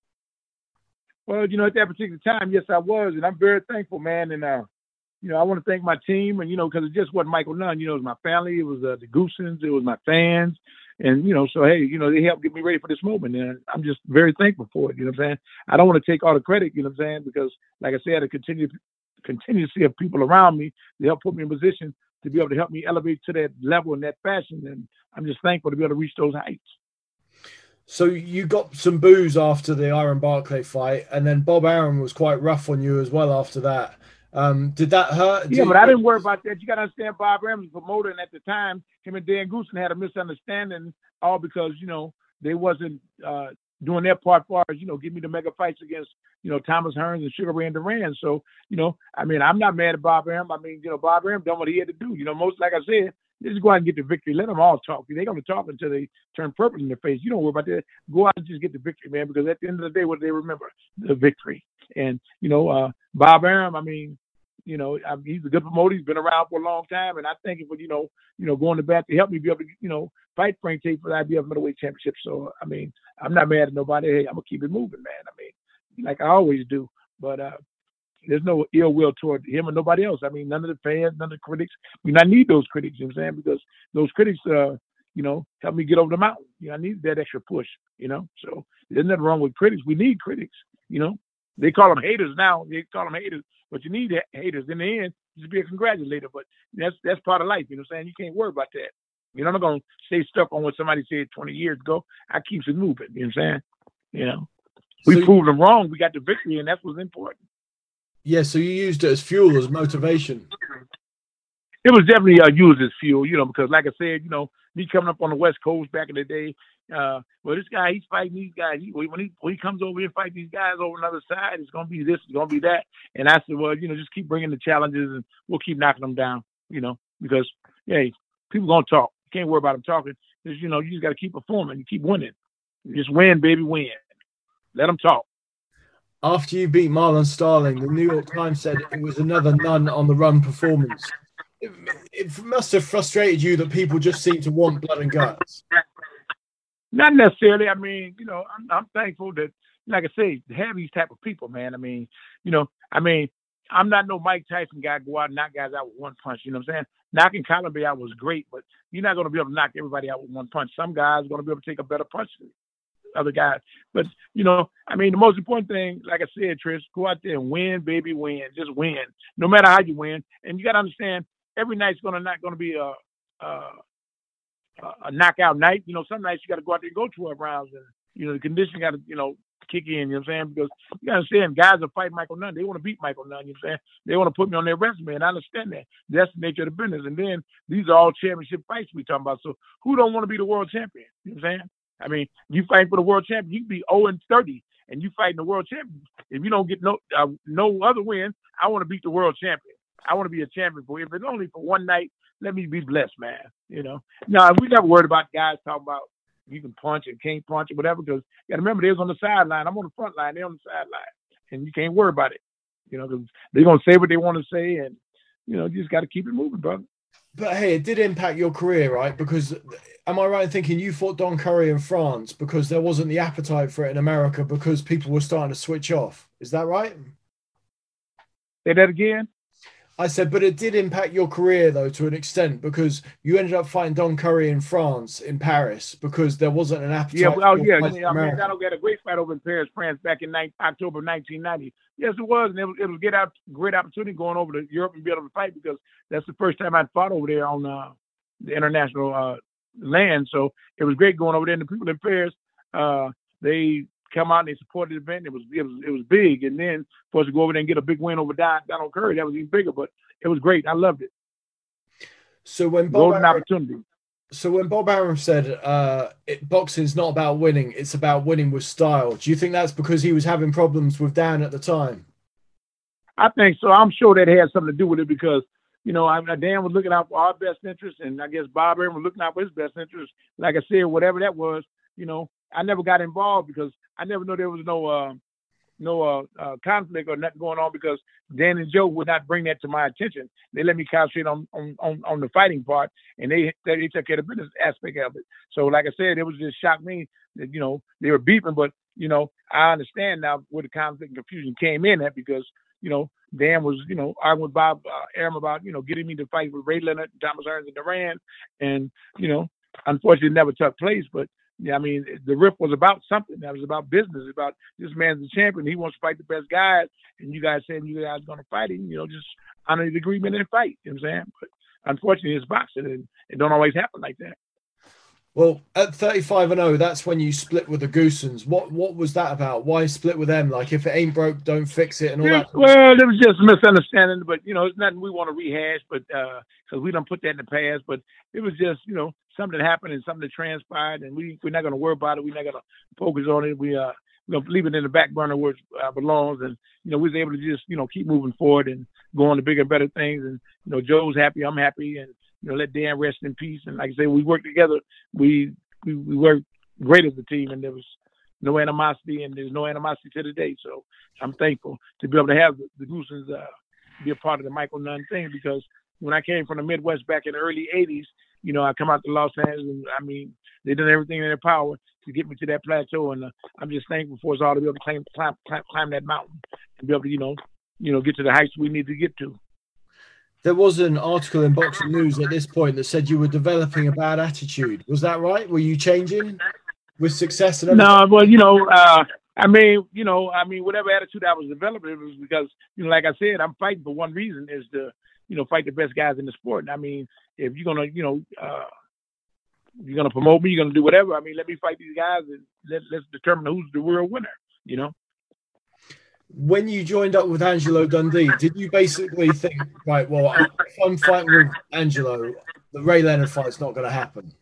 Speaker 1: Well, at that particular time, yes, I was. And I'm very thankful, man. And, I want to thank my team. And, because it just wasn't Michael Nunn. It was my family. It was the Goosens. It was my fans. And, so, hey, they helped get me ready for this moment. And I'm just very thankful for it. You know what I'm saying? I don't want to take all the credit, you know what I'm saying? Because, like I said, I continue to see people around me to help put me in position to be able to help me elevate to that level in that fashion. And I'm just thankful to be able to reach those heights.
Speaker 2: So you got some boos after the Iron Barkley fight, and then Bob Arum was quite rough on you as well after that. Did that hurt?
Speaker 1: Yeah, but I didn't worry about that. You got to understand, Bob Arum was a promoter, and at the time, him and Dan Goosen had a misunderstanding, all because, they wasn't doing their part as far as, give me the mega fights against, Thomas Hearns and Sugar Ray and Duran. So, I'm not mad at Bob Arum. Bob Arum done what he had to do. Most, like I said, just go out and get the victory. Let them all talk. They're going to talk until they turn purple in their face. You don't worry about that. Go out and just get the victory, man, because at the end of the day, what do they remember? The victory. And, Bob Arum, he's a good promoter. He's been around for a long time. And I thank him for, going to bat to help me be able to, fight Frank Tate for the IBF middleweight championship. So, I'm not mad at nobody. Hey, I'm going to keep it moving, man. Like I always do. But, there's no ill will toward him or nobody else. None of the fans, none of the critics. I need those critics, you know what I'm saying? Because those critics, help me get over the mountain. I need that extra push, So there's nothing wrong with critics. We need critics, They call them haters now. They call them haters, but you need haters. In the end, just be a congratulator. But that's part of life, you know what I'm saying? You can't worry about that. I'm not going to stay stuck on what somebody said 20 years ago. I keep it moving, you know what I'm saying? We proved them wrong. We got the victory, and that's what's important.
Speaker 2: Yeah, so you used it as fuel, as motivation.
Speaker 1: It was definitely used as fuel, because like I said, me coming up on the West Coast back in the day, this guy, he's fighting these guys. When he comes over here and fight these guys over another side, it's going to be this, it's going to be that. And I said, well, just keep bringing the challenges and we'll keep knocking them down, because, hey, people going to talk. You can't worry about them talking. Just, you just got to keep performing. You keep winning. You just win, baby, win. Let them talk.
Speaker 2: After you beat Marlon Starling, the New York Times said it was another Nunn on the run performance. It must have frustrated you that people just seem to want blood and guts.
Speaker 1: Not necessarily. I'm thankful that, like I say, to have these type of people, man. I'm not no Mike Tyson guy, go out and knock guys out with one punch. You know what I'm saying? Knocking Colin out was great, but you're not going to be able to knock everybody out with one punch. Some guys are going to be able to take a better punch. other guys. But, you know, I mean, the most important thing, like I said, Trish, go out there and win, baby, win. Just win. No matter how you win. And you got to understand, every night's not going to be a knockout night. You know, some nights you got to go out there and go 12 rounds. And, you know, the condition got to, you know, kick in, you know what I'm saying? Because you got to understand, guys that fight Michael Nunn, they want to beat Michael Nunn, you know what I'm saying? They want to put me on their resume, and I understand that. That's the nature of the business. And then these are all championship fights we talking about. So who don't want to be the world champion? You know what I'm saying? I mean, you fight for the world champion, you can be 0-30, and you fighting the world champion. If you don't get no other win, I want to beat the world champion. I want to be a champion for. If it's only for one night, let me be blessed, man. You know? Now, we never worried about guys talking about you can punch and can't punch or whatever, because you got to remember, they was on the sideline. I'm on the front line. They're on the sideline. And you can't worry about it, you know, because they're going to say what they want to say, and, you know, you just got to keep it moving, brother.
Speaker 2: But, hey, it did impact your career, right? Because am I right in thinking you fought Don Curry in France because there wasn't the appetite for it in America because people were starting to switch off? Is that right?
Speaker 1: Say that again?
Speaker 2: I said, but it did impact your career, though, to an extent, because you ended up fighting Don Curry in France, in Paris, because there wasn't an appetite.
Speaker 1: Yeah, well, yeah. I mean,
Speaker 2: America.
Speaker 1: I don't get a great fight over in Paris, France, back in October 1990. Yes, it was, and it was a great opportunity going over to Europe and be able to fight, because that's the first time I'd fought over there on the international land. So it was great going over there. And the people in Paris, they come out and they supported the event. It was big, and then for us to go over there and get a big win over Donald Curry, that was even bigger. But it was great. I loved it.
Speaker 2: So when
Speaker 1: golden opportunity.
Speaker 2: So when Bob Arum said boxing's not about winning, it's about winning with style, do you think that's because he was having problems with Dan at the time?
Speaker 1: I think so. I'm sure that had something to do with it, because, you know, Dan was looking out for our best interest, and I guess Bob Arum was looking out for his best interest. Like I said, whatever that was, you know, I never got involved because I never knew there was no conflict or nothing going on, because Dan and Joe would not bring that to my attention. They let me concentrate on the fighting part, and they took care of the business aspect of it. So, like I said, it was just shocked me that, you know, they were beeping, but, you know, I understand now where the conflict and confusion came in at, because, you know, Dan was, you know, arguing with Bob Arum about, you know, getting me to fight with Ray Leonard, Thomas Hearns, and Duran, and, you know, unfortunately it never took place, but yeah, I mean, the riff was about something. That was about business, about this man's the champion. He wants to fight the best guys, and you guys saying you guys are going to fight him, you know, just honor the agreement and fight. You know what I'm saying? But unfortunately, it's boxing, and it don't always happen like that.
Speaker 2: Well, at 35-0, that's when you split with the Goosens. What was that about? Why split with them? Like, if it ain't broke, don't fix it and all that.
Speaker 1: Well, it was just a misunderstanding, but, you know, it's nothing we want to rehash, but because we don't put that in the past, but it was just, you know, something that happened and something that transpired, and we're not going to worry about it. We're not going to focus on it. We're going to leave it in the back burner where it belongs, and, you know, we was able to just, you know, keep moving forward and go on to bigger and better things. And, you know, Joe's happy, I'm happy, and, you know, let Dan rest in peace. And like I say, we worked together. We worked great as a team, and there was no animosity, and there's no animosity to the day. So I'm thankful to be able to have the Goosens be a part of the Michael Nunn thing, because when I came from the Midwest back in the early 80s, you know, I come out to Los Angeles, and I mean, they did everything in their power to get me to that plateau. And I'm just thankful for us all to be able to climb that mountain and be able to, you know, get to the heights we need to get to.
Speaker 2: There was an article in Boxing News at this point that said you were developing a bad attitude. Was that right? Were you changing with success? And everything?
Speaker 1: No, well, you know, I mean, whatever attitude I was developing, it was because, you know, like I said, I'm fighting for one reason, is to, you know, fight the best guys in the sport. And I mean, if you're gonna, you know, you're gonna promote me, you're gonna do whatever. I mean, let me fight these guys, and let's determine who's the real winner. You know.
Speaker 2: When you joined up with Angelo Dundee, did you basically think, right, well, if I'm fighting with Angelo, the Ray Leonard fight's not going to happen?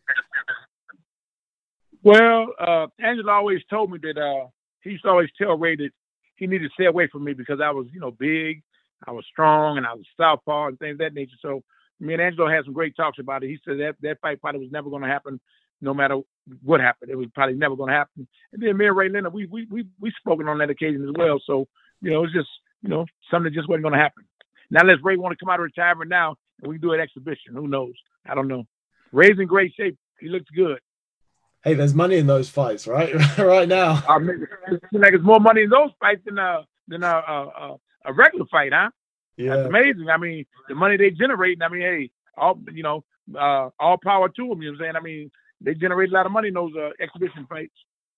Speaker 1: Well, Angelo always told me that he used to always tell Ray that he needed to stay away from me because I was, you know, big, I was strong, and I was southpaw and things of that nature. So me and Angelo had some great talks about it. He said that fight probably was never going to happen, no matter what happened. It was probably never going to happen. And then me and Ray Leonard, we spoken on that occasion as well. So, you know, it's just, you know, something that just wasn't going to happen. Now, unless Ray want to come out of retirement now and we can do an exhibition. Who knows? I don't know. Ray's in great shape. He looks good.
Speaker 2: Hey, there's money in those fights, right? Right now.
Speaker 1: It's like it's more money in those fights than a regular fight, huh?
Speaker 2: Yeah.
Speaker 1: That's amazing. I mean, the money they generate, I mean, hey, all power to them, you know what I'm saying? I mean, they generate a lot of money in those exhibition fights.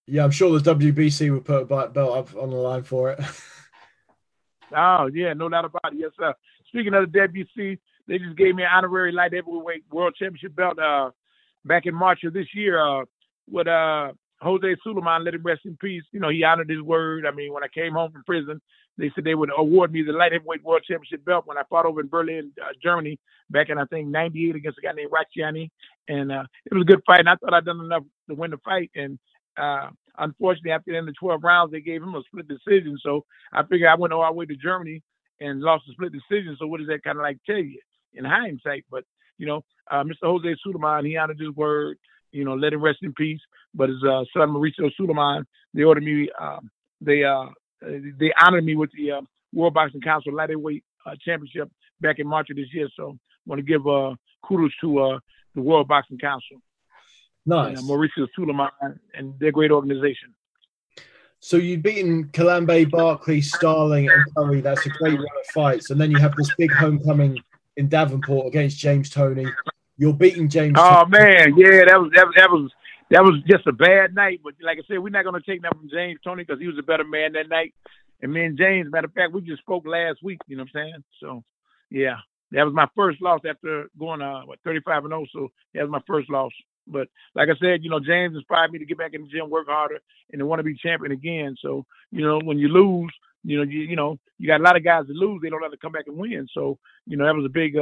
Speaker 2: Yeah, I'm sure the WBC would put a black belt up on the line for it.
Speaker 1: Oh, yeah, no doubt about it. Yes, sir. Speaking of the WBC, they just gave me an honorary light heavyweight world championship belt back in March of this year with Jose Sulaiman, let him rest in peace. You know, he honored his word. I mean, when I came home from prison, they said they would award me the light heavyweight world championship belt when I fought over in Berlin, Germany, back in, I think, 98 against a guy named Rachiani. And it was a good fight, and I thought I'd done enough to win the fight. And unfortunately, after the end of the 12 rounds, they gave him a split decision. So I figured I went all the way to Germany and lost a split decision. So what does that kind of like tell you in hindsight? But, you know, Mr. Jose Sulaiman, he honored his word, you know, let him rest in peace. But his son, Mauricio Sulaiman, they ordered me, they honored me with the World Boxing Council Lightweight Championship back in March of this year. So I want to give kudos to the World Boxing Council.
Speaker 2: Nice.
Speaker 1: And Mauricio Sulaiman and their great organization.
Speaker 2: So you've beaten Kalambe, Barkley, Starling, and Curry. That's a great run of fights. And then you have this big homecoming in Davenport against James Toney. You're beating James.
Speaker 1: Oh man, yeah, that was just a bad night. But like I said, we're not going to take that from James Toney because he was a better man that night. And me and James, matter of fact, we just spoke last week. You know what I'm saying? So yeah, that was my first loss after going 35-0. So that was my first loss. But like I said, you know, James inspired me to get back in the gym, work harder, and to want to be champion again. So, you know, when you lose, you got a lot of guys that lose, they don't have to come back and win. So, you know, that was a big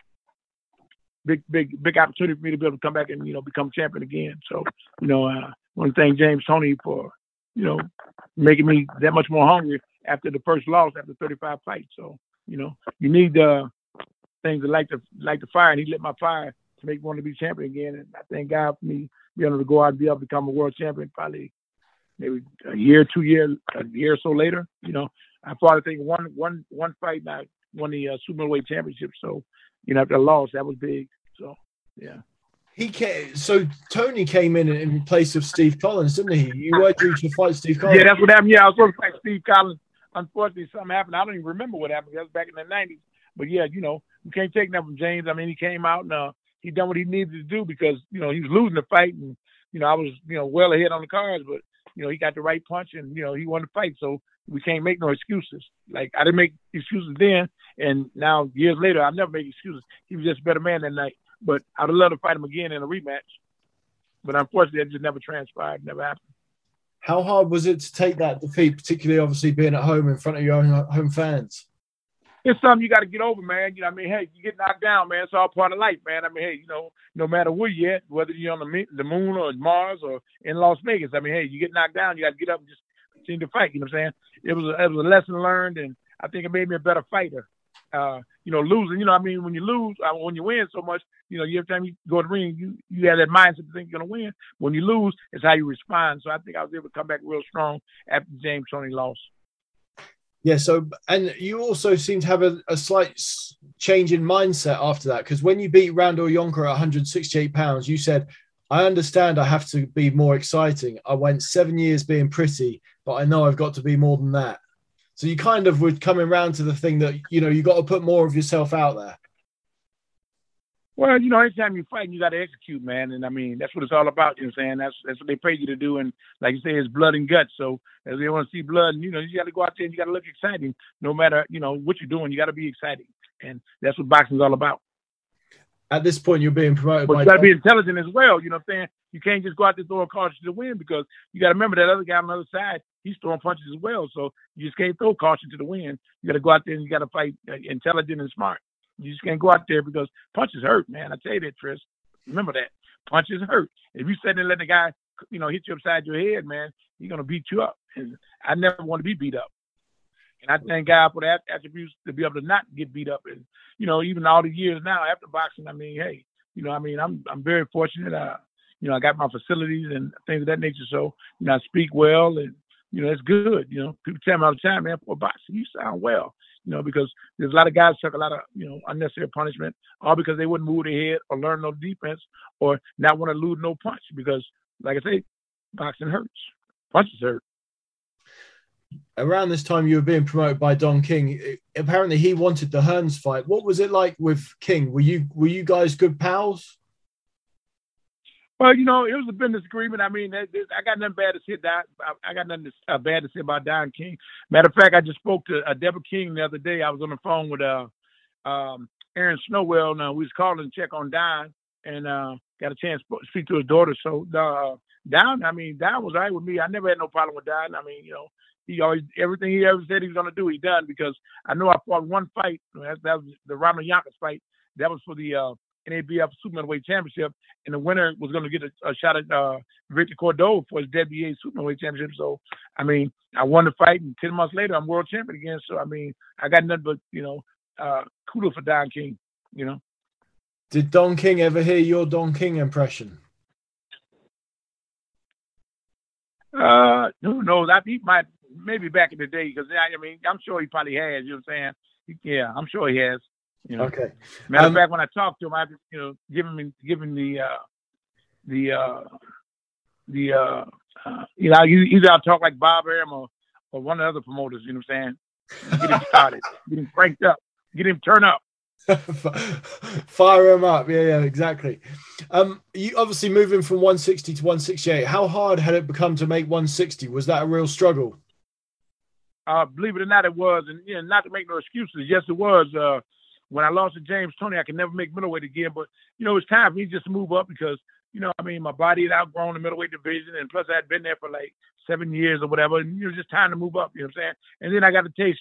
Speaker 1: opportunity for me to be able to come back and, you know, become champion again. So, you know, I want to thank James Toney for, you know, making me that much more hungry after the first loss after 35 fights. So, you know, you need things that like the fire, and he lit my fire to make me want to be champion again. And I thank God for me being able to go out and be able to become a world champion probably maybe a year or so later. You know, I fought, I think, one fight and I won the super middleweight championship. So, you know, after I lost, that was big. So, yeah.
Speaker 2: So Toney came in place of Steve Collins, didn't he? You were due to fight Steve Collins.
Speaker 1: Yeah, that's what happened. Yeah, I was supposed to fight Steve Collins. Unfortunately, something happened. I don't even remember what happened. That was back in the 90s. But, yeah, you know, you can't take that from James. I mean, he came out and he done what he needed to do because, you know, he was losing the fight. And, you know, I was, you know, well ahead on the cards. But, you know, he got the right punch and, you know, he won the fight. So we can't make no excuses. Like, I didn't make excuses then. And now, years later, I never make excuses. He was just a better man that night. But I'd love to fight him again in a rematch. But unfortunately, it just never transpired, never happened.
Speaker 2: How hard was it to take that defeat, particularly obviously being at home in front of your own home fans?
Speaker 1: It's something you got to get over, man. You know what I mean? Hey, you get knocked down, man. It's all part of life, man. I mean, hey, you know, no matter where you're at, whether you're on the moon or Mars or in Las Vegas, I mean, hey, you get knocked down, you got to get up and just continue to fight. You know what I'm saying? It was a lesson learned, and I think it made me a better fighter. You know, losing, you know what I mean? When you lose, when you win so much, you know, every time you go to the ring, you have that mindset to think you're going to win. When you lose, it's how you respond. So I think I was able to come back real strong after James Toney lost.
Speaker 2: Yeah, so, and you also seem to have a slight change in mindset after that, because when you beat Randall Yonker at 168 pounds, you said, I understand I have to be more exciting. I went 7 years being pretty, but I know I've got to be more than that. So you kind of would come around to the thing that, you know, you got to put more of yourself out there.
Speaker 1: Well, you know, anytime you fight, you got to execute, man. And I mean, that's what it's all about. You know what I'm saying? That's what they pay you to do. And like you say, it's blood and guts. So if they want to see blood, you know, you got to go out there and you got to look exciting. No matter, you know, what you're doing, you got to be exciting. And that's what boxing's all about.
Speaker 2: At this point, you're being promoted.
Speaker 1: But you got to be intelligent as well. You know what I'm saying? You can't just go out there throwing caution to win, because you got to remember that other guy on the other side, he's throwing punches as well. So you just can't throw caution to the wind. You got to go out there and you got to fight intelligent and smart. You just can't go out there because punches hurt, man. I tell you that, Tris. Remember that. Punches hurt. If you sit there and let the guy, you know, hit you upside your head, man, he's going to beat you up. And I never want to be beat up. And I thank God for that attributes to be able to not get beat up. And, you know, even all the years now after boxing, I mean, hey, you know, I mean, I'm very fortunate. You know, I got my facilities and things of that nature. So, you know, I speak well and, you know, it's good. You know, people tell me all the time, man, for boxing, you sound well. You know, because there's a lot of guys who took a lot of, you know, unnecessary punishment, all because they wouldn't move their head or learn no defense or not want to lose no punch. Because, like I say, boxing hurts. Punches hurt.
Speaker 2: Around this time, you were being promoted by Don King. Apparently, he wanted the Hearns fight. What was it like with King? Were you guys good pals?
Speaker 1: Well, it was a business agreement. I mean, I got nothing bad to say about. I got nothing bad to say about Don King. Matter of fact, I just spoke to Deborah King the other day. I was on the phone with Aaron Snowell. Now we was calling to check on Don, and got a chance to speak to his daughter. So Don was all right with me. I never had no problem with Don. I mean, he always, everything he ever said he was going to do, he done, because I know I fought one fight. That was the Ronald Yonkers fight. That was for the NABF Super Middleweight Championship, and the winner was going to get a shot at Victor Cordova for his WBA Super Middleweight Championship. So, I mean, I won the fight, and 10 months later, I'm world champion again. So, I mean, I got nothing but, kudos for Don King,
Speaker 2: Did Don King ever hear your Don King impression?
Speaker 1: No, he might, maybe back in the day, because, I mean, I'm sure he probably has, you know what I'm saying? Yeah, I'm sure he has.
Speaker 2: Okay.
Speaker 1: Matter of fact, when I talked to him, I just, giving either I'll talk like Bob Arum or one of the other promoters, you know what I'm saying? Get him started, get him cranked up, get him turned up.
Speaker 2: Fire him up. Yeah, exactly. You obviously moving from 160 to 168. How hard had it become to make 160? Was that a real struggle?
Speaker 1: Believe it or not, it was. And not to make no excuses, yes, it was. When I lost to James Toney, I could never make middleweight again. But, it's time for me just to move up because, my body had outgrown the middleweight division. And plus, I had been there for like 7 years or whatever. And it was just time to move up, you know what I'm saying? And then I got to taste,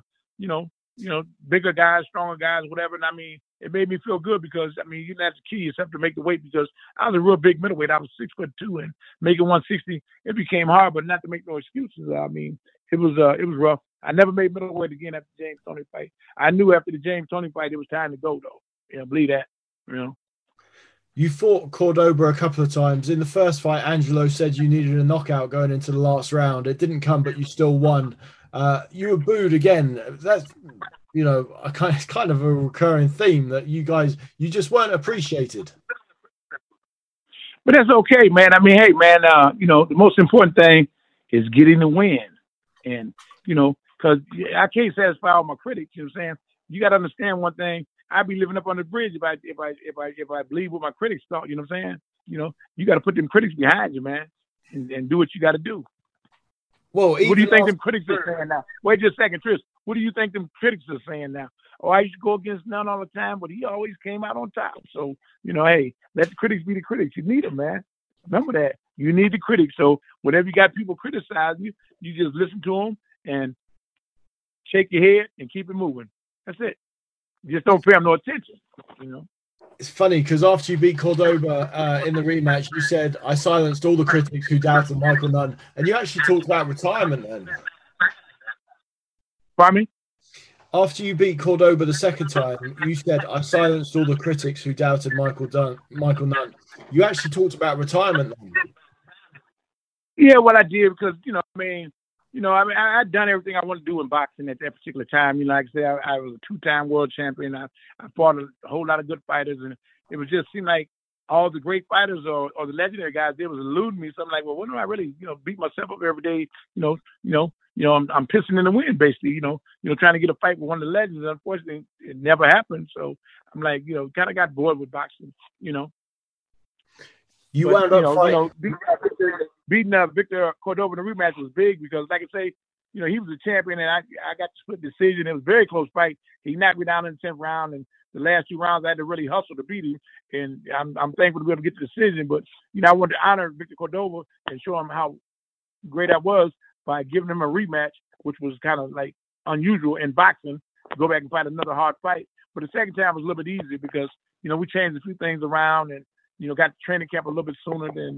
Speaker 1: bigger guys, stronger guys, whatever. And, I mean, it made me feel good because, I mean, you didn't have to kill yourself to make the weight because I was a real big middleweight. I was 6'2", and making 160, it became hard, but not to make no excuses. I mean, it was rough. I never made middleweight again after the James Toney fight. I knew after the James Toney fight it was time to go, though. Believe that.
Speaker 2: You fought Cordoba a couple of times. In the first fight, Angelo said you needed a knockout going into the last round. It didn't come, but you still won. You were booed again. That's kind of a recurring theme that you just weren't appreciated.
Speaker 1: But that's okay, man. I mean, hey, man. The most important thing is getting the win, and because I can't satisfy all my critics. You know what I'm saying? You got to understand one thing. I'd be living up on the bridge if I believe what my critics thought. You know what I'm saying? You got to put them critics behind you, man, and do what you got to do.
Speaker 2: Well,
Speaker 1: what do you think them critics are saying now? Wait just a second, Tris. What do you think them critics are saying now? Oh, I used to go against Nunn all the time, but he always came out on top. So, hey, let the critics be the critics. You need them, man. Remember that. You need the critics. So whenever you got people criticizing you, you just listen to them and shake your head and keep it moving. That's it. Just don't pay them no attention,
Speaker 2: It's funny because after you beat Cordoba in the rematch, you said, I silenced all the critics who doubted Michael Nunn. And you actually talked about retirement then.
Speaker 1: Pardon me?
Speaker 2: After you beat Cordoba the second time, you said, I silenced all the critics who doubted Michael Nunn. You actually talked about retirement then.
Speaker 1: Yeah, what I did because, I'd done everything I wanted to do in boxing at that particular time. Like I said, I was a 2-time world champion. I fought a whole lot of good fighters, and it was just seemed like all the great fighters or the legendary guys, they was eluding me. So I'm like, well, when do I really, beat myself up every day? I'm pissing in the wind, basically. Trying to get a fight with one of the legends. Unfortunately, it never happened. So I'm like, kind of got bored with boxing. You
Speaker 2: wound up fighting.
Speaker 1: Beating Victor Cordova in the rematch was big because, like I say, he was a champion, and I got the split decision. It was a very close fight. He knocked me down in the 10th round, and the last 2 rounds I had to really hustle to beat him. And I'm thankful to be able to get the decision. But I wanted to honor Victor Cordova and show him how great I was by giving him a rematch, which was kind of like unusual in boxing. To go back and fight another hard fight. But the second time was a little bit easier because we changed a few things around and got to training camp a little bit sooner than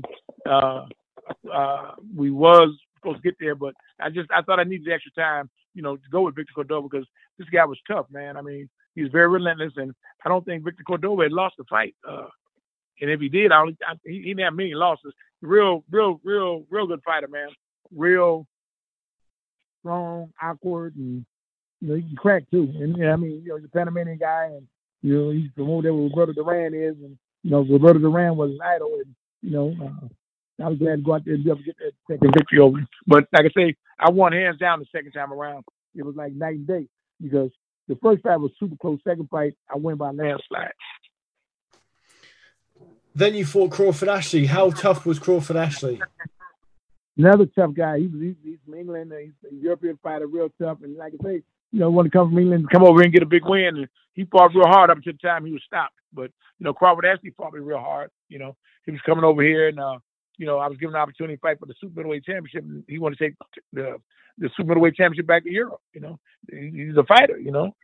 Speaker 1: we was supposed to get there, but I thought I needed extra time, to go with Victor Cordova because this guy was tough, man. I mean, he's very relentless, and I don't think Victor Cordova had lost the fight. And if he did, he didn't have many losses. Real good fighter, man. Real strong, awkward, and he can crack too. And he's a Panamanian guy, and he's from over there where Roberto Duran is, and Roberto Duran was an idol, and I was glad to go out there and be able to get that second victory over him. But like I say, I won hands down the second time around. It was like night and day because the first fight was super close. Second fight, I went by landslide.
Speaker 2: Then you fought Crawford Ashley. How tough was Crawford Ashley?
Speaker 1: Another tough guy. He's from England. He's a European fighter, real tough. And like I say, want to come from England, come over here and get a big win. And he fought real hard up until the time he was stopped. But, Crawford Ashley fought me real hard. He was coming over here and, I was given the opportunity to fight for the super middleweight championship. And he wanted to take the super middleweight championship back to Europe. He's a fighter,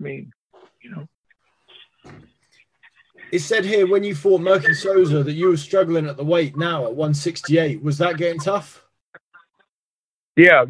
Speaker 2: It said here when you fought Merky Souza that you were struggling at the weight now at 168. Was that getting tough?
Speaker 1: Yeah.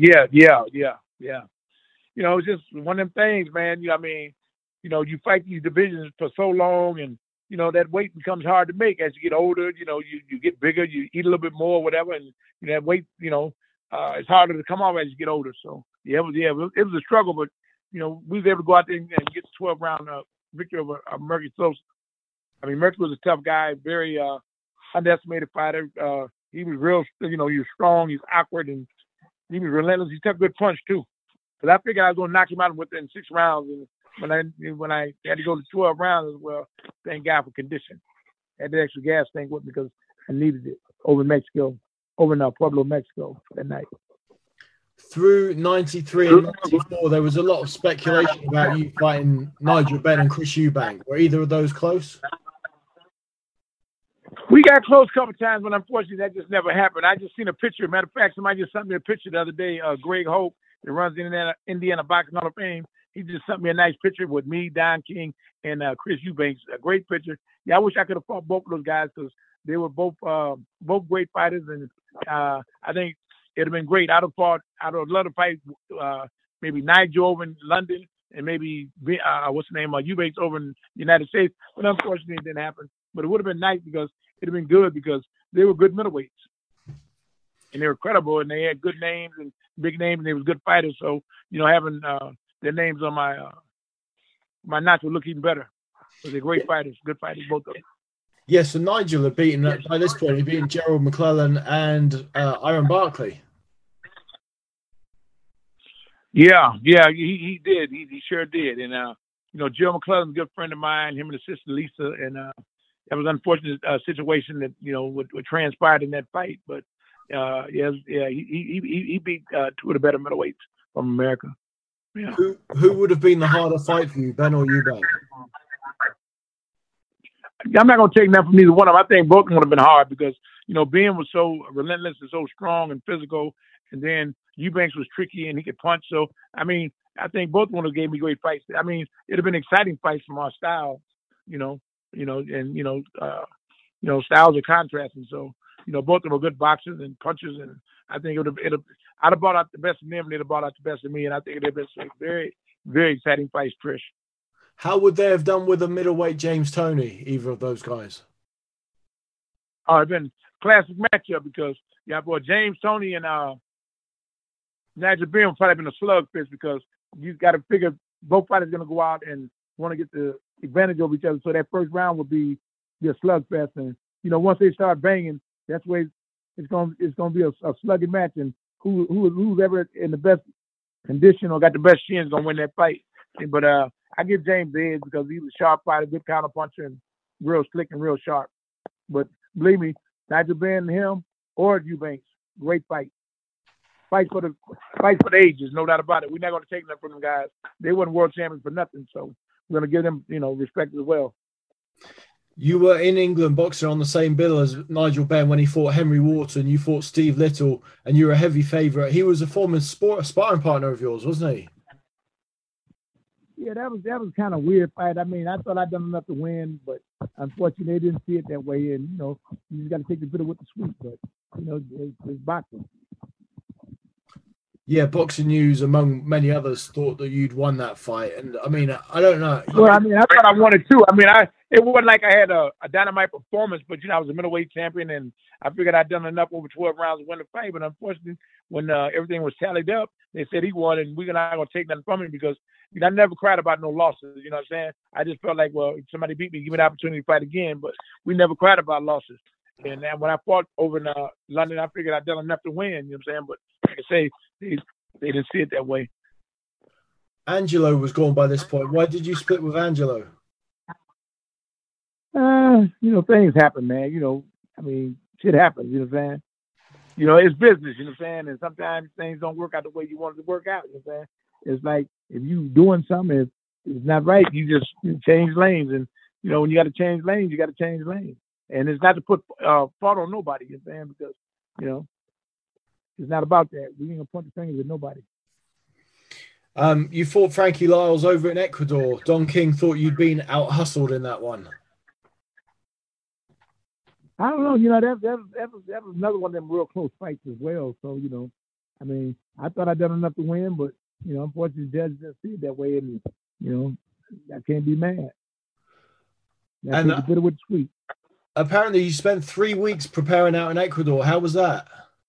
Speaker 1: It's just one of them things, man. You fight these divisions for so long and, that weight becomes hard to make as you get older. You get bigger, you eat a little bit more, whatever. And that weight, it's harder to come off as you get older. So, it was a struggle, but, we was able to go out there and get the 12-round victory over Merky Souza. Merky was a tough guy, very underestimated fighter. He was real, he was strong, he was awkward, and he was relentless. He took a good punch, too. Because I figured I was going to knock him out within 6 rounds. And when I had to go to 12 rounds, well, thank God for condition. I had the extra gas tank with me because I needed it over in Mexico, over in Pueblo, Mexico that night.
Speaker 2: Through 93 and 94, there was a lot of speculation about you fighting Nigel Benn and Chris Eubank. Were either of those close?
Speaker 1: We got close a couple times, but unfortunately that just never happened. I just seen a picture. Matter of fact, somebody just sent me a picture the other day. Greg Hope, that runs the Indiana Boxing Hall of Fame. He just sent me a nice picture with me, Don King, and Chris Eubanks. A great picture. Yeah, I wish I could have fought both of those guys because they were both great fighters, and I think it'd have been great. I'd have loved to fight maybe Nigel over in London and maybe Eubanks over in the United States. But unfortunately, it didn't happen. But it would have been nice because it'd have been good because they were good middleweights. And they were credible, and they had good names and big names, and they were good fighters. So, having their names on my notch would look even better. But they're great fighters, good fighters, both of them.
Speaker 2: Yeah, so Nigel had beaten, by this point, he'd beaten Gerald McClellan and Iron Barkley.
Speaker 1: Yeah, he did. He sure did. And, Gerald McClellan's a good friend of mine, him and his sister Lisa, and that was an unfortunate situation that, what transpired in that fight. But, he beat 2 of the better middleweights from America. Yeah.
Speaker 2: Who would have been the harder fight for you, Ben or Eubank?
Speaker 1: I'm not going to take nothing from neither one of them. I think both would have been hard because, Ben was so relentless and so strong and physical, and then Eubanks was tricky and he could punch. So, I think both would have gave me great fights. It'd have been exciting fights from our styles, and styles are contrasting. So, both of them are good boxers and punchers, and I think I'd have brought out the best of them, and they'd have brought out the best of me, and I think it'd have been some very, very exciting fights, Trish.
Speaker 2: How would they have done with a middleweight James Toney, either of those guys?
Speaker 1: It's been a classic matchup because, James Toney and Nigel Benn would probably been a slugfest because you got to figure both fighters are going to go out and want to get the advantage over each other. So that first round would be a slugfest, and once they start banging, that's where it's going to be a slugging match, and who's ever in the best condition or got the best chin is going to win that fight. But I give James the edge because he was a sharp fighter, good counter puncher, and real slick and real sharp. But believe me, Nigel Benn and him or Eubanks, great fight. Fight for the ages, no doubt about it. We're not going to take nothing from them guys. They weren't world champions for nothing, so we're going to give them, respect as well.
Speaker 2: You were in England boxing on the same bill as Nigel Benn when he fought Henry Wharton. You fought Steve Little, and you were a heavy favourite. He was a former sparring partner of yours, wasn't he?
Speaker 1: Yeah, that was kind of weird fight. I thought I'd done enough to win, but unfortunately, they didn't see it that way. And you just got to take the bitter with the sweet. But it's boxing.
Speaker 2: Yeah, Boxing News, among many others, thought that you'd won that fight. And I don't know.
Speaker 1: Well, I thought I won it too. It wasn't like I had a dynamite performance, but I was a middleweight champion, and I figured I'd done enough over 12 rounds to win the fight. But unfortunately, when everything was tallied up, they said he won, and we're not going to take nothing from him because I never cried about no losses. You know what I'm saying? I just felt like, well, if somebody beat me, give me the opportunity to fight again. But we never cried about losses. And then when I fought over in London, I figured I'd done enough to win. You know what I'm saying? But like I say, they didn't see it that way.
Speaker 2: Angelo was gone by this point. Why did you split with Angelo?
Speaker 1: Things happen, man. I mean, shit happens. You know what I'm saying? You know, it's business. You know what I'm saying? And sometimes things don't work out the way you want it to work out. You know what I'm saying? It's like if you doing something, if it's not right, you change lanes. And you know, when you got to change lanes, you got to change lanes. And it's not to put fault on nobody. You know what I'm saying? Because you know, it's not about that. We ain't gonna point the fingers at nobody.
Speaker 2: You fought Frankie Lyles over in Ecuador. Don King thought you'd been out hustled in that one.
Speaker 1: I don't know. You know, that was another one of them real close fights as well. So you know, I mean, I thought I'd done enough to win, but you know, unfortunately, the judge didn't see it that way, and you know, I can't be mad. That's the bitter with the sweet.
Speaker 2: Apparently, you spent 3 weeks preparing out in Ecuador. How was that?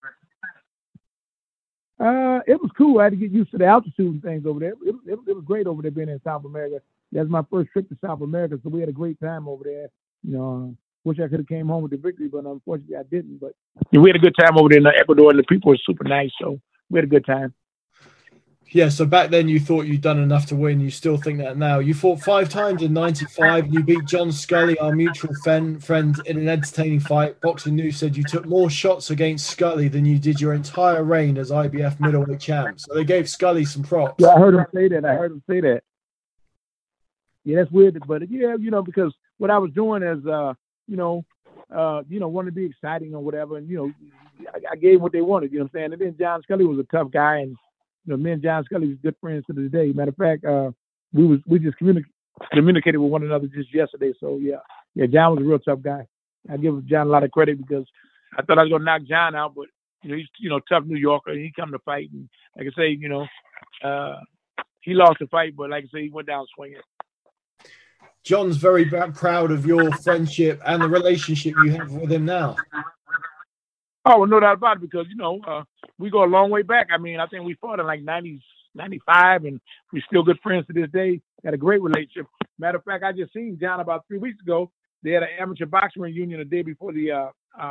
Speaker 1: It was cool. I had to get used to the altitude and things over there. It was great over there being in South America. That was my first trip to South America, so we had a great time over there. You know, wish I could have came home with the victory, but unfortunately I didn't. But yeah, we had a good time over there in Ecuador, and the people were super nice, so we had a good time.
Speaker 2: Yeah, so back then you thought you'd done enough to win. You still think that now. You fought 5 times in '95. You beat John Scully, our mutual friend, in an entertaining fight. Boxing News said you took more shots against Scully than you did your entire reign as IBF middleweight champ. So they gave Scully some props.
Speaker 1: Yeah, I heard him say that. Yeah, that's weird, but yeah, you know, because what I was doing is, wanted to be exciting or whatever, and you know, I gave them what they wanted. You know what I'm saying? And then John Scully was a tough guy, and you know, me and John Scully was good friends to this day. Matter of fact, we just communicated with one another just yesterday. So yeah, John was a real tough guy. I give John a lot of credit because I thought I was gonna knock John out, but you know, he's tough New Yorker. And he come to fight, and like I say, you know, he lost the fight, but like I say, he went down swinging.
Speaker 2: John's very proud of your friendship and the relationship you have with him now.
Speaker 1: Oh, well, no doubt about it, because, you know, we go a long way back. I mean, I think we fought in like 95, and we're still good friends to this day. Had a great relationship. Matter of fact, I just seen John about 3 weeks ago. They had an amateur boxing reunion the day before the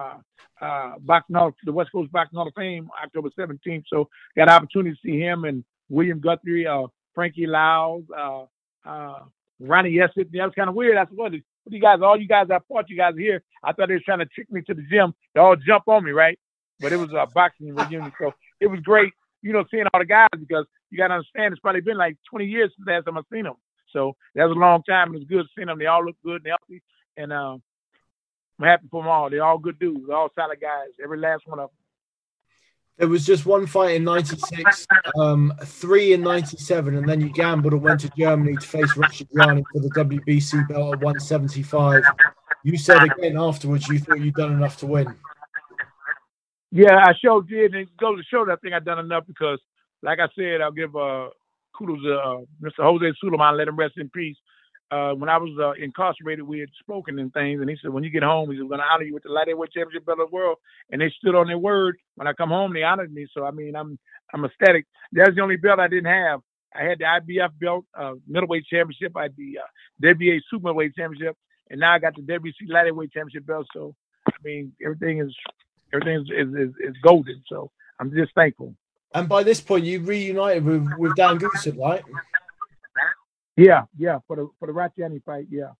Speaker 1: the West Coast Boxing Hall of Fame, October 17th. So got an opportunity to see him and William Guthrie, Frankie Lyles, Ronnie Yesset. That was kind of weird. I said, what you guys, all you guys I fought, you guys are here. I thought they were trying to trick me to the gym. They all jump on me, right? But it was a boxing reunion. So it was great, you know, seeing all the guys, because you got to understand, it's probably been like 20 years since the last time I've seen them. So that was a long time. It was good seeing them. They all look good and healthy. And I'm happy for them all. They're all good dudes, all solid guys, every last one of them.
Speaker 2: There was just one fight in '96, 3 in '97, and then you gambled and went to Germany to face Rashid Ghani for the WBC belt at 175. You said again afterwards you thought you'd done enough to win.
Speaker 1: Yeah, I sure did. And it goes to show that I think I've done enough because, like I said, I'll give kudos to Mr. Jose Suleiman, let him rest in peace. When I was incarcerated, we had spoken and things, and he said, when you get home, he said, we're going to honor you with the light heavyweight championship belt of the world. And they stood on their word. When I come home, they honored me. So, I mean, I'm ecstatic. That's the only belt I didn't have. I had the IBF belt, middleweight championship. I had the WBA super middleweight championship, and now I got the WBC light heavyweight championship belt. So, I mean, everything is golden. So, I'm just thankful.
Speaker 2: And by this point, you reunited with Dan Goossen, right?
Speaker 1: Yeah, for the Ratchani fight, yeah.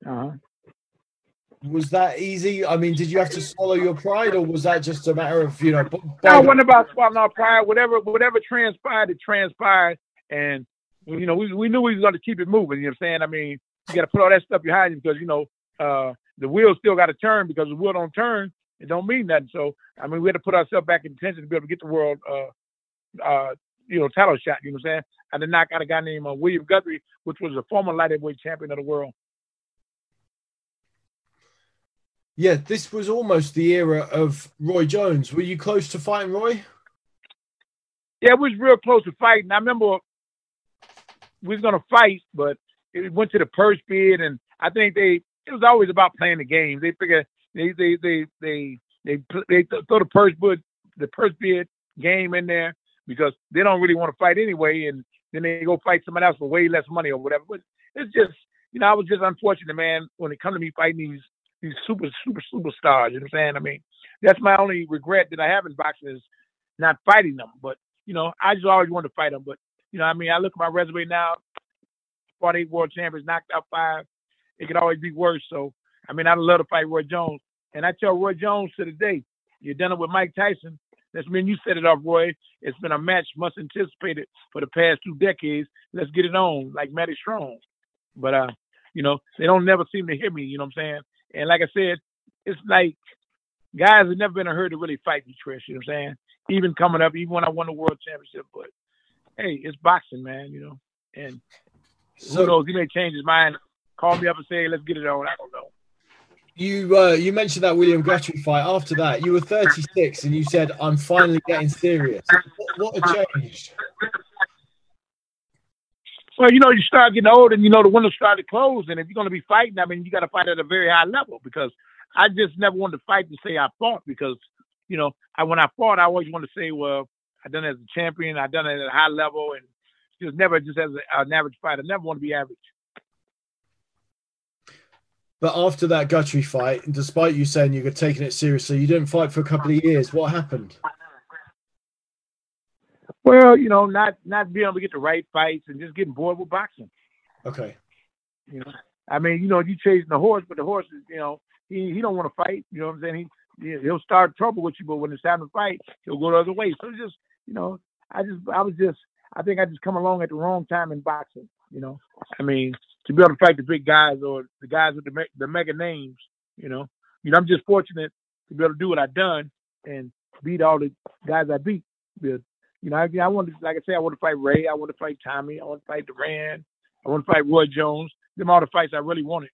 Speaker 2: Was that easy? I mean, did you have to swallow your pride, or was that just a matter of, you know?
Speaker 1: No, it wasn't about swallowing our pride. Whatever transpired, it transpired, and you know, we knew we was going to keep it moving. You know what I'm saying? I mean, you got to put all that stuff behind you because you know the wheel still got to turn, because the wheel don't turn, it don't mean nothing. So I mean, we had to put ourselves back in tension to be able to get the world title shot. You know what I'm saying? I did knock out a guy named William Guthrie, which was a former light heavyweight champion of the world.
Speaker 2: Yeah, this was almost the era of Roy Jones. Were you close to fighting Roy?
Speaker 1: Yeah, we was real close to fighting. I remember we was gonna fight, but it went to the purse bid, and I think it was always about playing the game. They figured they throw the purse bid game in there because they don't really want to fight anyway, and then they go fight somebody else for way less money or whatever. But it's just, you know, I was just unfortunate, man, when it comes to me fighting these superstars. You know what I'm saying? I mean, that's my only regret that I have in boxing is not fighting them. But, you know, I just always wanted to fight them. But, you know, I mean, I look at my resume now, fought 8 world champions, knocked out 5. It could always be worse. So, I mean, I'd love to fight Roy Jones. And I tell Roy Jones to the day, you done it with Mike Tyson. That's mean you set it up, Roy. It's been a match much anticipated for the past 2 decades. Let's get it on, like Matty Strong. But they don't never seem to hear me. You know what I'm saying? And like I said, it's like guys have never been in a hurry to really fight me, Trish. You know what I'm saying? Even coming up, even when I won the world championship. But hey, it's boxing, man. And who knows? He may change his mind. Call me up and say, "Let's get it on." I don't know.
Speaker 2: You mentioned that William Guthrie fight. After that, you were 36 and you said, "I'm finally getting serious." What had changed?
Speaker 1: Well, you start getting old and, the window started to close. And if you're going to be fighting, I mean, you got to fight at a very high level, because I just never wanted to fight to say I fought, because, when I fought, I always wanted to say, well, I done it as a champion. I done it at a high level, and just never just as an average fighter. I never want to be average.
Speaker 2: But after that Guthrie fight, despite you saying you were taking it seriously, you didn't fight for a couple of years. What happened?
Speaker 1: Well, not being able to get the right fights and just getting bored with boxing.
Speaker 2: Okay.
Speaker 1: I mean, you chasing the horse, but the horse is, he don't want to fight. You know what I'm saying? He'll start trouble with you, but when it's time to fight, he'll go the other way. So it's just, I think I just come along at the wrong time in boxing. I mean, to be able to fight the big guys or the guys with the mega names, I'm just fortunate to be able to do what I've done and beat all the guys I beat. I want to, like I said, I want to fight Ray. I want to fight Tommy. I want to fight Duran. I want to fight Roy Jones. Them all the fights I really wanted.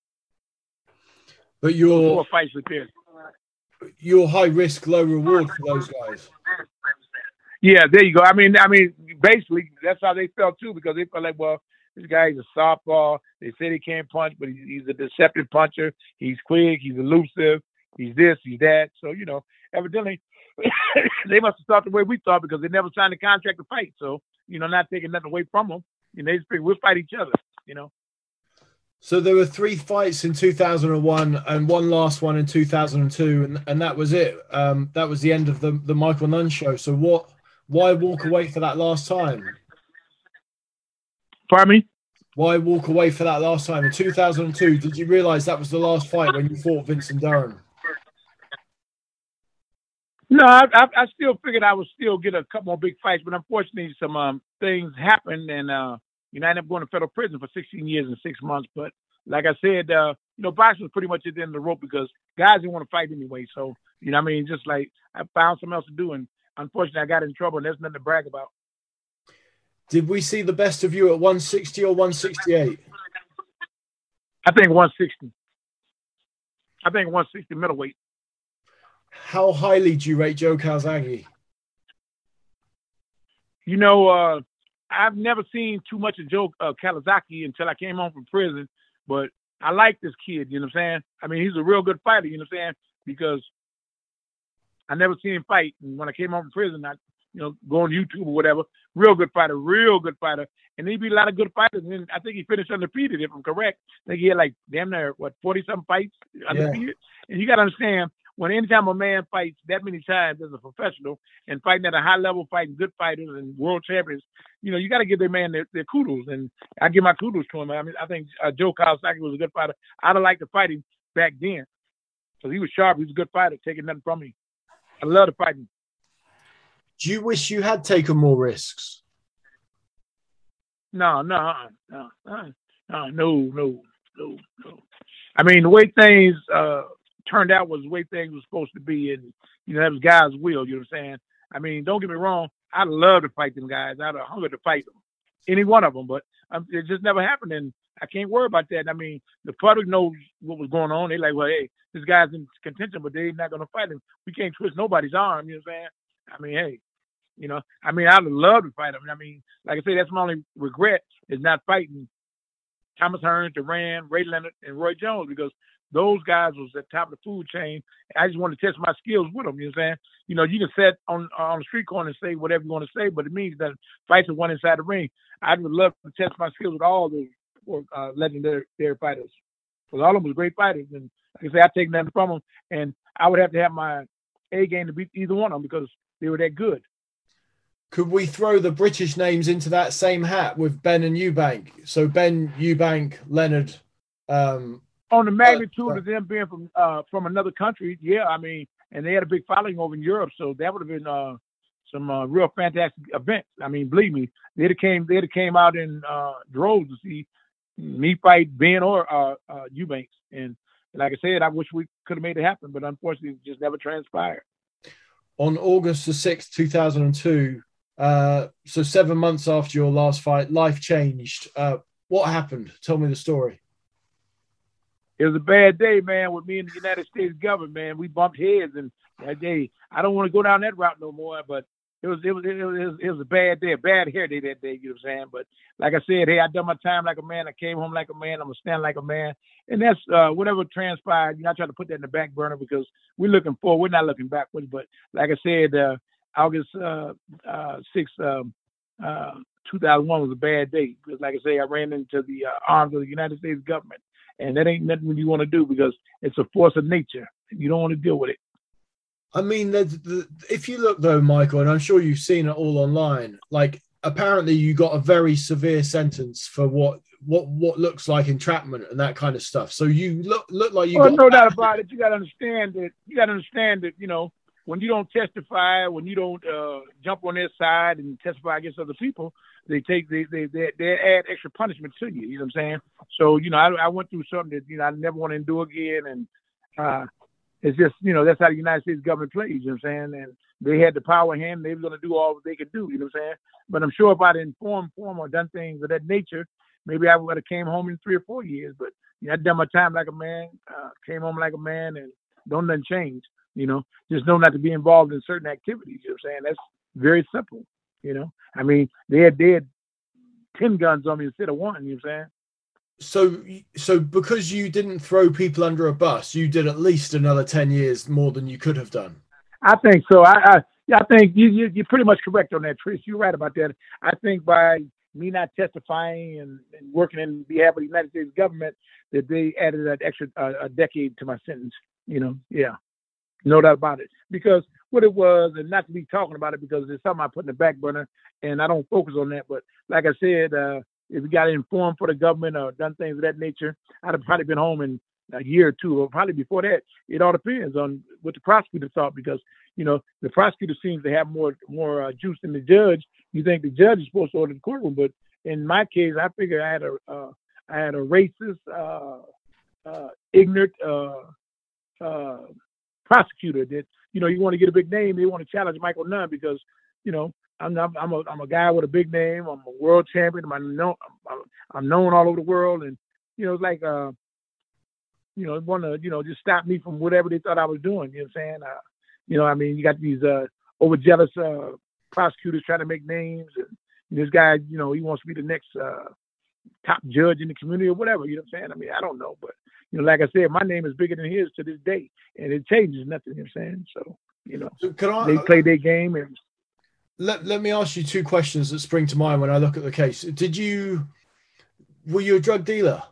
Speaker 2: But
Speaker 1: your fights with this.
Speaker 2: Your high risk, low reward for those guys.
Speaker 1: Yeah, there you go. I mean, basically that's how they felt too, because they felt like, well, this guy is a softball. They said he can't punch, but he's a deceptive puncher. He's quick. He's elusive. He's this. He's that. So evidently. They must have thought the way we thought, because they never signed a contract to fight. So, not taking nothing away from them. They just figured we'll fight each other,
Speaker 2: So there were 3 fights in 2001 and one last one in 2002, and that was it. That was the end of the Michael Nunn show. So why walk away for that last time?
Speaker 1: Pardon me?
Speaker 2: Why walk away for that last time? In 2002, did you realize that was the last fight when you fought Vincent Durham?
Speaker 1: No, I still figured I would still get a couple more big fights, but unfortunately some things happened, and I ended up going to federal prison for 16 years and 6 months. But like I said, boxing was pretty much at the end of the rope, because guys didn't want to fight anyway. So, just like I found something else to do, and unfortunately I got in trouble, and there's nothing to brag about.
Speaker 2: Did we see the best of you at 160 or 168?
Speaker 1: I think 160. I think 160 middleweight.
Speaker 2: How highly do you rate Joe Calzaghe?
Speaker 1: I've never seen too much of Joe Calzaghe until I came home from prison, but I like this kid, you know what I'm saying? I mean, he's a real good fighter, you know what I'm saying? Because I never seen him fight. And when I came home from prison, I go on YouTube or whatever, real good fighter. And he beat a lot of good fighters. And I think he finished undefeated, if I'm correct. I think he had like damn near, 40-something fights undefeated? Yeah. And you got to understand, anytime a man fights that many times as a professional and fighting at a high level, fighting good fighters and world champions, you got to give their man their kudos. And I give my kudos to him. I mean, I think Joe Calzaghe was a good fighter. I'd have liked to fight him back then, because he was sharp. He was a good fighter, taking nothing from me. I love to fight him.
Speaker 2: Do you wish you had taken more risks?
Speaker 1: No. I mean, the way things turned out was the way things were supposed to be, and that was God's will. You know what I'm saying? I mean, don't get me wrong. I'd love to fight them guys. I'd have hunger to fight them, any one of them. But it just never happened, and I can't worry about that. I mean, the public knows what was going on. They're like, well, hey, this guy's in contention, but they're not going to fight him. We can't twist nobody's arm. You know what I'm saying? I mean, hey. I'd love to fight him. I mean, like I say, that's my only regret, is not fighting Thomas Hearns, Duran, Ray Leonard, and Roy Jones, because those guys was at the top of the food chain. I just wanted to test my skills with them. You know what I'm saying? You can sit on the street corner and say whatever you want to say, but it means that fights are won inside the ring. I would love to test my skills with all those legendary fighters, because all of them was great fighters. And like I say, I take nothing from them, and I would have to have my A game to beat either one of them, because they were that good.
Speaker 2: Could we throw the British names into that same hat with Ben and Eubank? So Ben, Eubank, Leonard,
Speaker 1: On the magnitude of them being from another country, yeah, I mean, and they had a big following over in Europe, so that would have been some real fantastic events. I mean, believe me, they'd have came out in droves to see me fight Ben or Eubanks. And like I said, I wish we could have made it happen, but unfortunately, it just never transpired.
Speaker 2: On August the 6th, 2002, so 7 months after your last fight, life changed. What happened? Tell me the story.
Speaker 1: It was a bad day, man, with me and the United States government, man. We bumped heads, and that day, I don't want to go down that route no more, but it was a bad day, a bad hair day that day, you know what I'm saying? But like I said, hey, I done my time like a man. I came home like a man. I'm going to stand like a man. And that's whatever transpired. I try to put that in the back burner because we're looking forward. We're not looking backwards. But like I said, August 6th, 2001 was a bad day because, like I say, I ran into the arms of the United States government. And that ain't nothing you want to do because it's a force of nature. You don't want to deal with it.
Speaker 2: I mean, if you look, though, Michael, and I'm sure you've seen it all online, like, apparently you got a very severe sentence for what looks like entrapment and that kind of stuff. So you look like you got...
Speaker 1: no doubt about it. You got to understand that, you know, when you don't testify, when you don't jump on their side and testify against other people, they add extra punishment to you. You know what I'm saying? So, you know, I went through something that, you know, I never want to do again. And it's just, you know, that's how the United States government plays. You know what I'm saying? And they had the power in hand. They were going to do all they could do. You know what I'm saying? But I'm sure if I'd informed or done things of that nature, maybe I would have came home in 3 or 4 years. But, you know, I done my time like a man, came home like a man, and don't nothing change. You know, just know not to be involved in certain activities. You know what I'm saying? That's very simple. You know, I mean, they had 10 guns on me instead of 1. You know what I'm
Speaker 2: saying? So because you didn't throw people under a bus, you did at least another 10 years more than you could have done.
Speaker 1: I think so. I think you're pretty much correct on that, Trish. You're right about that. I think by me not testifying and working in behalf of the United States government, that they added an extra a decade to my sentence. You know, yeah. No doubt about it. Because what it was, and not to be talking about it because it's something I put in the back burner and I don't focus on that. But like I said, if you got informed for the government or done things of that nature, I'd have probably been home in a year or 2, or probably before that. It all depends on what the prosecutor thought because, you know, the prosecutor seems to have more juice than the judge. You think the judge is supposed to order the courtroom, but in my case, I figured I had a racist, ignorant, prosecutor that, you know, you want to get a big name. They want to challenge Michael Nunn because, you know, I'm a guy with a big name. I'm a world champion. I'm known all over the world. And, you know, it's like, you know, want to, you know, just stop me from whatever they thought I was doing. You know what I'm saying? You know, I mean, you got these overzealous prosecutors trying to make names. And this guy, you know, he wants to be the next top judge in the community or whatever. You know what I'm saying? I mean, I don't know. But, you know, like I said, my name is bigger than his to this day. And it changes nothing, you know what I'm saying? So, you know, they play their game. And
Speaker 2: let me ask you 2 questions that spring to mind when I look at the case. Were you a drug dealer?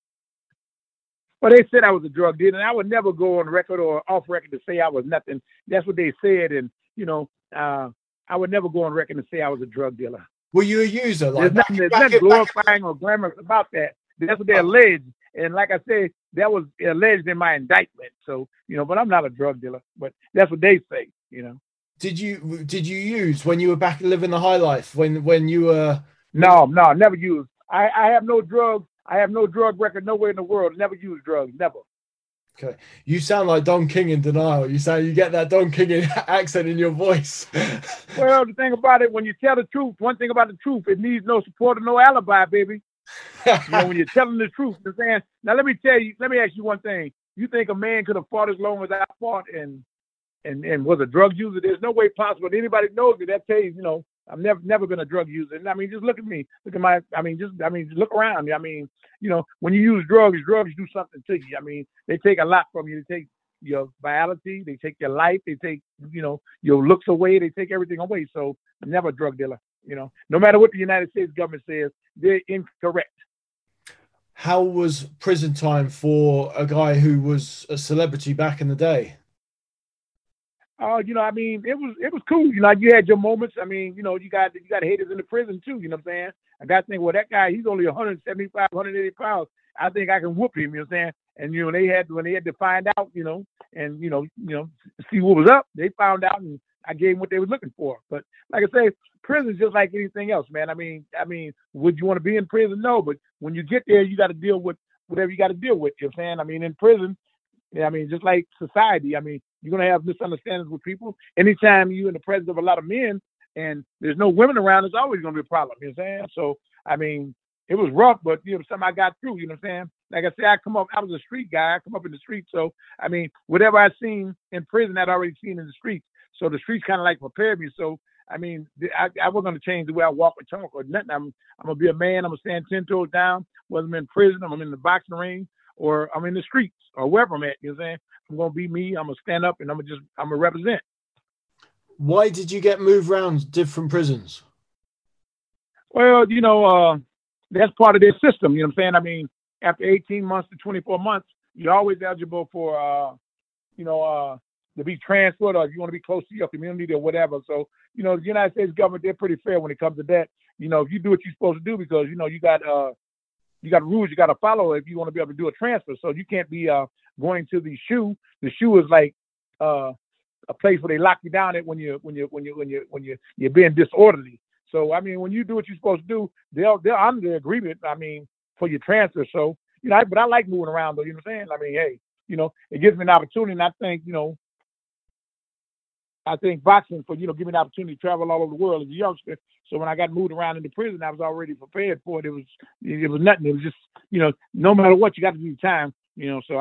Speaker 1: Well, they said I was a drug dealer, and I would never go on record or off record to say I was nothing. That's what they said. And, you know, I would never go on record and say I was a drug dealer.
Speaker 2: Were you a user?
Speaker 1: Like, there's nothing glorifying or glamorous about that. That's what they alleged. And like I said, that was alleged in my indictment. So, you know, but I'm not a drug dealer. But that's what they say, you know.
Speaker 2: Did you use when you were back living the high life? When you were...
Speaker 1: No, never used. I have no drugs. I have no drug record nowhere in the world. Never used drugs. Never.
Speaker 2: Okay. You sound like Don King in Denial. You get that Don King accent in your voice.
Speaker 1: Well, the thing about it, when you tell the truth, one thing about the truth, it needs no support or no alibi, baby. You know, when you're telling the truth, you know what I'm saying? Now, let me ask you one thing. You think a man could have fought as long as I fought and was a drug user? There's no way possible. Anybody knows me, that tells you know, I've never been a drug user. And I mean, just look at me. Look at look around. I mean, you know, when you use drugs do something to you. I mean, they take a lot from you. They take your biology. They take your life. They take, you know, your looks away. They take everything away. So I'm never a drug dealer. You know, no matter what the United States government says, they're incorrect.
Speaker 2: How was prison time for a guy who was a celebrity back in the day?
Speaker 1: You know, I mean, it was cool. You know, you had your moments. I mean, you know, you got haters in the prison too. You know what I'm saying? I got to think, well, that guy, he's only 175, 180 pounds. I think I can whoop him. You know what I'm saying? And when they had to find out, and see what was up, they found out, and I gave them what they were looking for. But like I say, prison's just like anything else, man. I mean, would you want to be in prison? No, but when you get there, you got to deal with whatever you got to deal with. You know what I'm saying? I mean, in prison, just like society, you're gonna have misunderstandings with people. Anytime you're in the presence of a lot of men and there's no women around, it's always gonna be a problem. You know what I'm saying? So it was rough, but something I got through. You know what I'm saying? Like I said, I was a street guy. I come up in the street, so whatever I seen in prison, I'd already seen in the streets. So the streets kind of like prepared me. So I wasn't gonna change the way I walk or talk or nothing. I'm gonna be a man. I'm gonna stand 10 toes down, whether I'm in prison, I'm in the boxing ring, or I'm in the streets, or wherever I'm at. You know what I'm saying? I'm gonna be me. I'm gonna stand up, and I'm gonna represent.
Speaker 2: Why did you get moved around different prisons?
Speaker 1: Well, that's part of their system. You know what I'm saying? After 18 months to 24 months, you're always eligible for, to be transferred, or if you want to be close to your community or whatever. So, the United States government, they're pretty fair when it comes to that. If you do what you're supposed to do, because, you got rules you got to follow if you want to be able to do a transfer. So you can't be going to the SHU. The SHU is like a place where they lock you down at when you're being disorderly. So when you do what you're supposed to do, they'll honor the agreement. For your transfer. So but I like moving around though. You know what I'm saying? Hey, it gives me an opportunity, and I think boxing for give me an opportunity to travel all over the world as a youngster. So when I got moved around into prison, I was already prepared for it. It was nothing. It was just no matter what, you got to do your time. So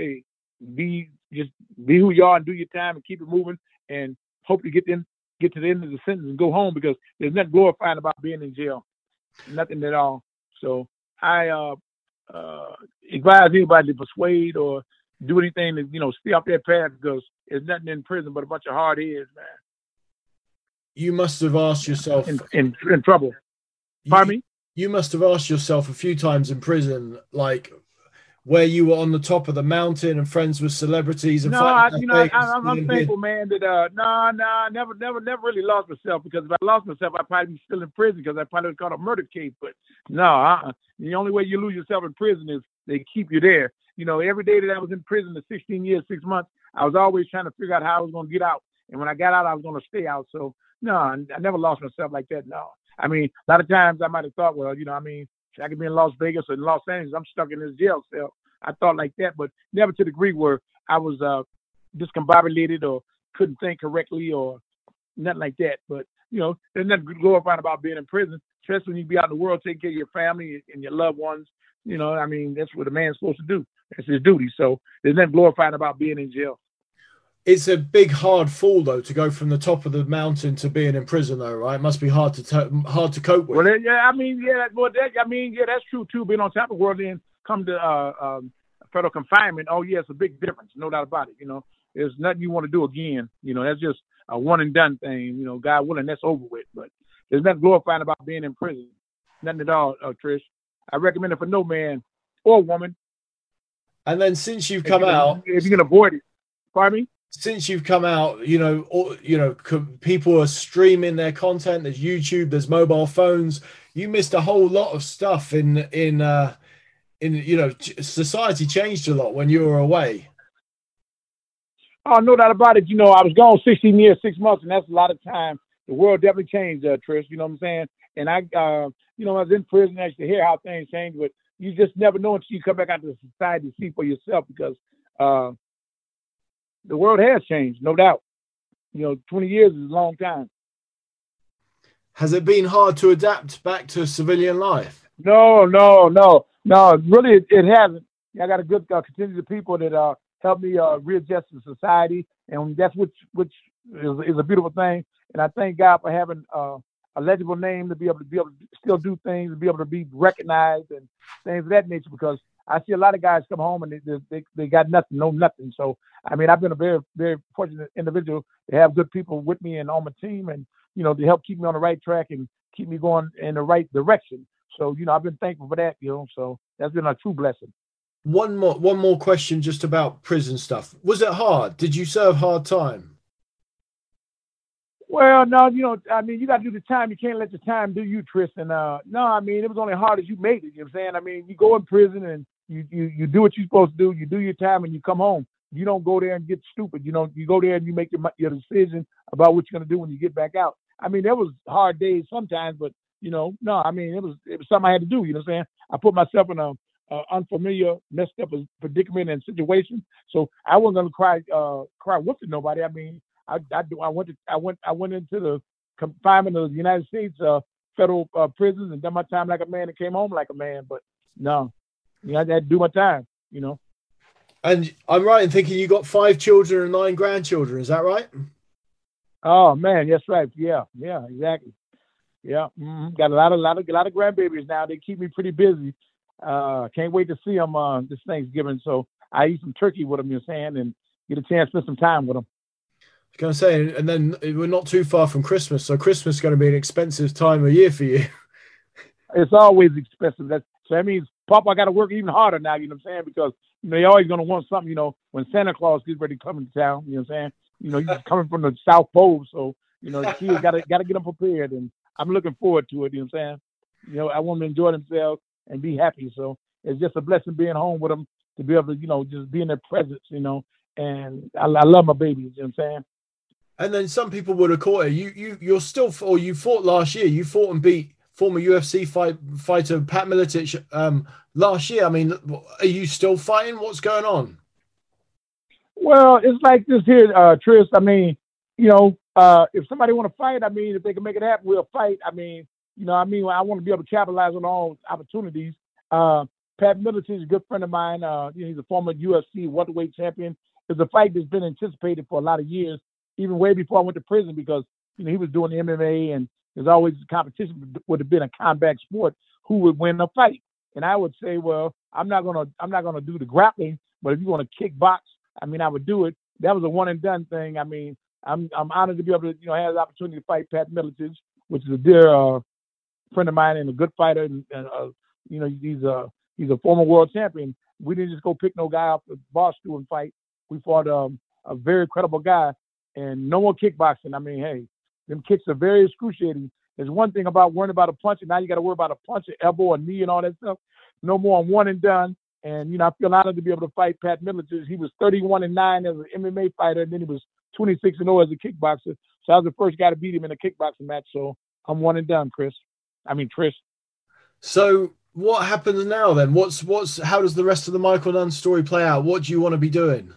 Speaker 1: be who you are and do your time and keep it moving, and hopefully get to the end of the sentence and go home, because there's nothing glorifying about being in jail, nothing at all. So I advise anybody to persuade or do anything to stay off that path, because there's nothing in prison but a bunch of hard heads, man.
Speaker 2: You must have asked yourself
Speaker 1: in trouble. Pardon me?
Speaker 2: You must have asked yourself a few times in prison, like where you were on the top of the mountain and friends with celebrities. And
Speaker 1: I'm thankful, man, that never really lost myself, because if I lost myself, I'd probably be still in prison, because I probably would caught a murder case. But the only way you lose yourself in prison is they keep you there. Every day that I was in prison, the 16 years, 6 months, I was always trying to figure out how I was going to get out. And when I got out, I was going to stay out. So I never lost myself like that. No. A lot of times I might have thought, well, I could be in Las Vegas or in Los Angeles. I'm stuck in this jail cell. I thought like that, but never to the degree where I was discombobulated or couldn't think correctly or nothing like that. But, there's nothing glorifying about being in prison, especially when you be out in the world taking care of your family and your loved ones. That's what a man's supposed to do. That's his duty. So there's nothing glorifying about being in jail.
Speaker 2: It's a big, hard fall, though, to go from the top of the mountain to being in prison, though, right? It must be hard to cope with.
Speaker 1: Well, that's true, too. Being on top of the world, then come to federal confinement, it's a big difference, no doubt about it. There's nothing you want to do again. That's just a one and done thing. God willing, that's over with. But there's nothing glorifying about being in prison. Nothing at all, Trish. I recommend it for no man or woman.
Speaker 2: And then since you've come out,
Speaker 1: if you can avoid it, pardon me.
Speaker 2: Since you've come out, people are streaming their content. There's YouTube, there's mobile phones. You missed a whole lot of stuff in society changed a lot when you were away.
Speaker 1: Oh, no doubt about it. I was gone 16 years, 6 months, and that's a lot of time. The world definitely changed, Trish. You know what I'm saying? And I was in prison, I used to hear how things change, but you just never know until you come back out to society to see for yourself, because the world has changed, no doubt. 20 years is a long time.
Speaker 2: Has it been hard to adapt back to civilian life?
Speaker 1: No. Really, it hasn't. I got a good contingent of people that help me readjust to society, and that's which is a beautiful thing. And I thank God for having a legible name to be able to still do things and be able to be recognized and things of that nature, because I see a lot of guys come home and they got nothing, nothing. So, I've been a very, very fortunate individual to have good people with me and on my team, and, to help keep me on the right track and keep me going in the right direction. So, I've been thankful for that, so that's been a true blessing.
Speaker 2: One more question just about prison stuff. Was it hard? Did you serve hard time?
Speaker 1: Well, no, you got to do the time. You can't let the time do you, Tristan. No, it was only hard as you made it. You know what I'm saying? You go in prison and you do what you're supposed to do. You do your time and you come home. You don't go there and get stupid. You know, you go there and you make your decision about what you're going to do when you get back out. I mean, there was hard days sometimes, but no, I mean, it was something I had to do. You know what I'm saying? I put myself in a unfamiliar, messed up predicament and situation. So I wasn't going to cry wolf to nobody. I mean, I went into the confinement of the United States federal prisons and done my time like a man and came home like a man. But no, I had to do my time.
Speaker 2: And I'm right in thinking you got 5 children and 9 grandchildren. Is that right?
Speaker 1: Oh man, that's right. Yeah, exactly. Yeah, got a lot of grandbabies now. They keep me pretty busy. Can't wait to see them this Thanksgiving. So I eat some turkey with them, you know what I'm saying, and get a chance to spend some time with them.
Speaker 2: I was going to say, and then we're not too far from Christmas, so Christmas is going to be an expensive time of year for you.
Speaker 1: It's always expensive. So that means, Papa, I got to work even harder now, you know what I'm saying, because they're always going to want something, when Santa Claus gets ready to come into town, you know what I'm saying. He's coming from the South Pole, so, the kids got to get them prepared, and I'm looking forward to it, you know what I'm saying. I want them to enjoy themselves and be happy, so it's just a blessing being home with them, to be able to, just be in their presence, and I love my babies, you know what I'm saying.
Speaker 2: And then some people would have caught it. You fought last year. You fought and beat former UFC fighter Pat Miletich last year. I mean, are you still fighting? What's going on?
Speaker 1: Well, it's like this here, Tris. I mean, if somebody want to fight, I mean, if they can make it happen, we'll fight. I mean, I want to be able to capitalize on all opportunities. Pat Miletich is a good friend of mine. He's a former UFC welterweight champion. It's a fight that's been anticipated for a lot of years, even way before I went to prison, because he was doing the MMA, and there's always competition would have been a combat sport. Who would win a fight? And I would say, well, I'm not gonna do the grappling, but if you want to kickbox, I mean, I would do it. That was a one and done thing. I mean, I'm honored to be able to have the opportunity to fight Pat Miletich, which is a dear friend of mine and a good fighter, and he's a former world champion. We didn't just go pick no guy off the bar stool and fight. We fought a very credible guy. And no more kickboxing. I mean, hey, them kicks are very excruciating. There's one thing about worrying about a punch, and now you got to worry about a punch, an elbow, a knee, and all that stuff. No more on one and done. And, I feel honored to be able to fight Pat Miletich. He was 31-9 as an MMA fighter, and then he was 26-0 as a kickboxer. So I was the first guy to beat him in a kickboxing match. So I'm one and done, Tris.
Speaker 2: So what happens now then? How does the rest of the Michael Nunn story play out? What do you want to be doing?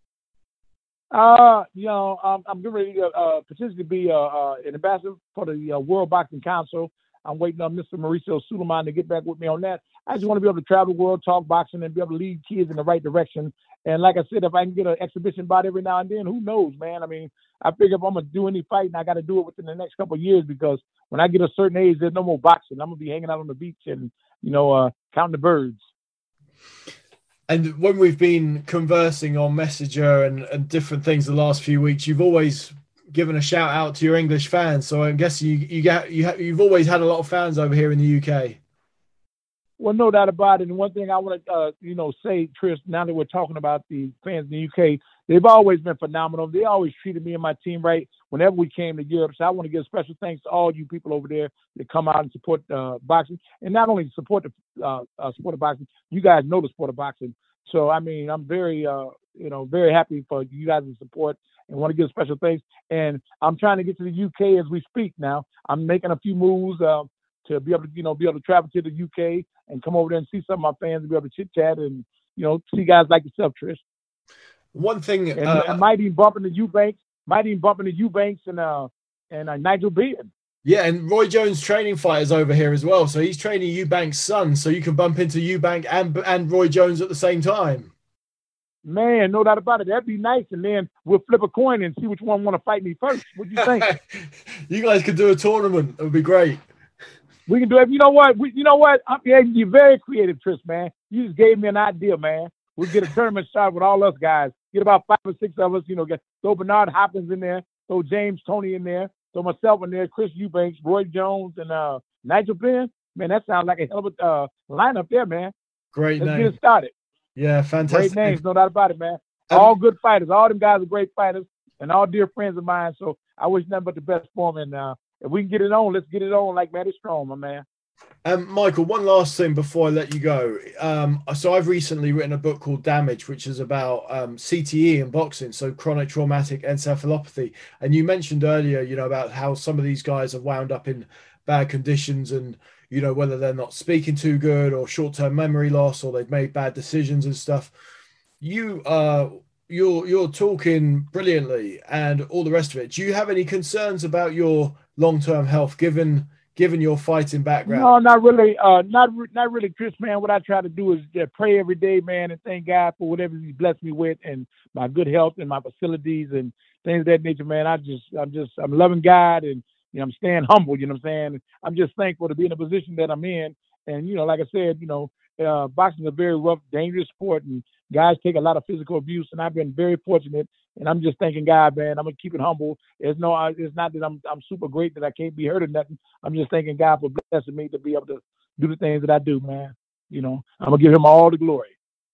Speaker 1: I'm getting ready to potentially be an ambassador for the World Boxing Council. I'm waiting on Mr. Mauricio Suleiman to get back with me on that. I just want to be able to travel the world, talk boxing, and be able to lead kids in the right direction. And like I said, if I can get an exhibition bout every now and then, who knows, man? I mean, I figure if I'm going to do any fighting, I got to do it within the next couple of years, because when I get a certain age, there's no more boxing. I'm going to be hanging out on the beach and, counting the birds.
Speaker 2: And when we've been conversing on Messenger and different things the last few weeks, you've always given a shout out to your English fans. So I guess you've always had a lot of fans over here in the UK.
Speaker 1: Well, no doubt about it. And one thing I want to, say, Tris, now that we're talking about the fans in the UK, they've always been phenomenal. They always treated me and my team right whenever we came to Europe. So I want to give special thanks to all you people over there that come out and support boxing. And not only support the sport of boxing, you guys know the sport of boxing. So, I mean, I'm very, very happy for you guys' support and want to give special thanks. And I'm trying to get to the UK as we speak now. I'm making a few moves to be able to, travel to the UK and come over there and see some of my fans and be able to chit-chat and, see guys like yourself, Trish.
Speaker 2: One thing...
Speaker 1: And I might even bump into Eubanks and Nigel Benn.
Speaker 2: Yeah, and Roy Jones training fighters over here as well. So he's training Eubanks' son, so you can bump into Eubank and Roy Jones at the same time.
Speaker 1: Man, no doubt about it. That'd be nice. And then we'll flip a coin and see which one want to fight me first. What do you think?
Speaker 2: You guys could do a tournament. It would be great.
Speaker 1: We can do it. You know what? You're very creative, Tris, man. You just gave me an idea, man. We'll get a tournament started with all us guys. Get about 5 or 6 of us, throw Bernard Hopkins in there, throw James Toney in there, throw myself in there, Chris Eubanks, Roy Jones, and Nigel Benn. Man, that sounds like a hell of a lineup there, man.
Speaker 2: Great name.
Speaker 1: Let's get it started.
Speaker 2: Yeah, fantastic.
Speaker 1: Great names, no doubt about it, man. All good fighters. All them guys are great fighters and all dear friends of mine. So I wish nothing but the best for them. And if we can get it on, let's get it on like Matty Strong, my man.
Speaker 2: Michael, one last thing before I let you go. So I've recently written a book called Damage, which is about CTE in boxing, so chronic traumatic encephalopathy. And you mentioned earlier, about how some of these guys have wound up in bad conditions and, whether they're not speaking too good or short-term memory loss or they've made bad decisions and stuff. You're talking brilliantly and all the rest of it. Do you have any concerns about your long-term health given your fighting background?
Speaker 1: No, not really. Not really, Chris, man. What I try to do is pray every day, man, and thank God for whatever He's blessed me with and my good health and my facilities and things of that nature, man. I'm loving God and, I'm staying humble, you know what I'm saying? I'm just thankful to be in the position that I'm in. And, like I said, boxing is a very rough, dangerous sport and guys take a lot of physical abuse and I've been very fortunate. And I'm just thanking God, man. I'm gonna keep it humble. It's not that I'm super great that I can't be hurt or nothing. I'm just thanking God for blessing me to be able to do the things that I do, man. I'm gonna give Him all the glory.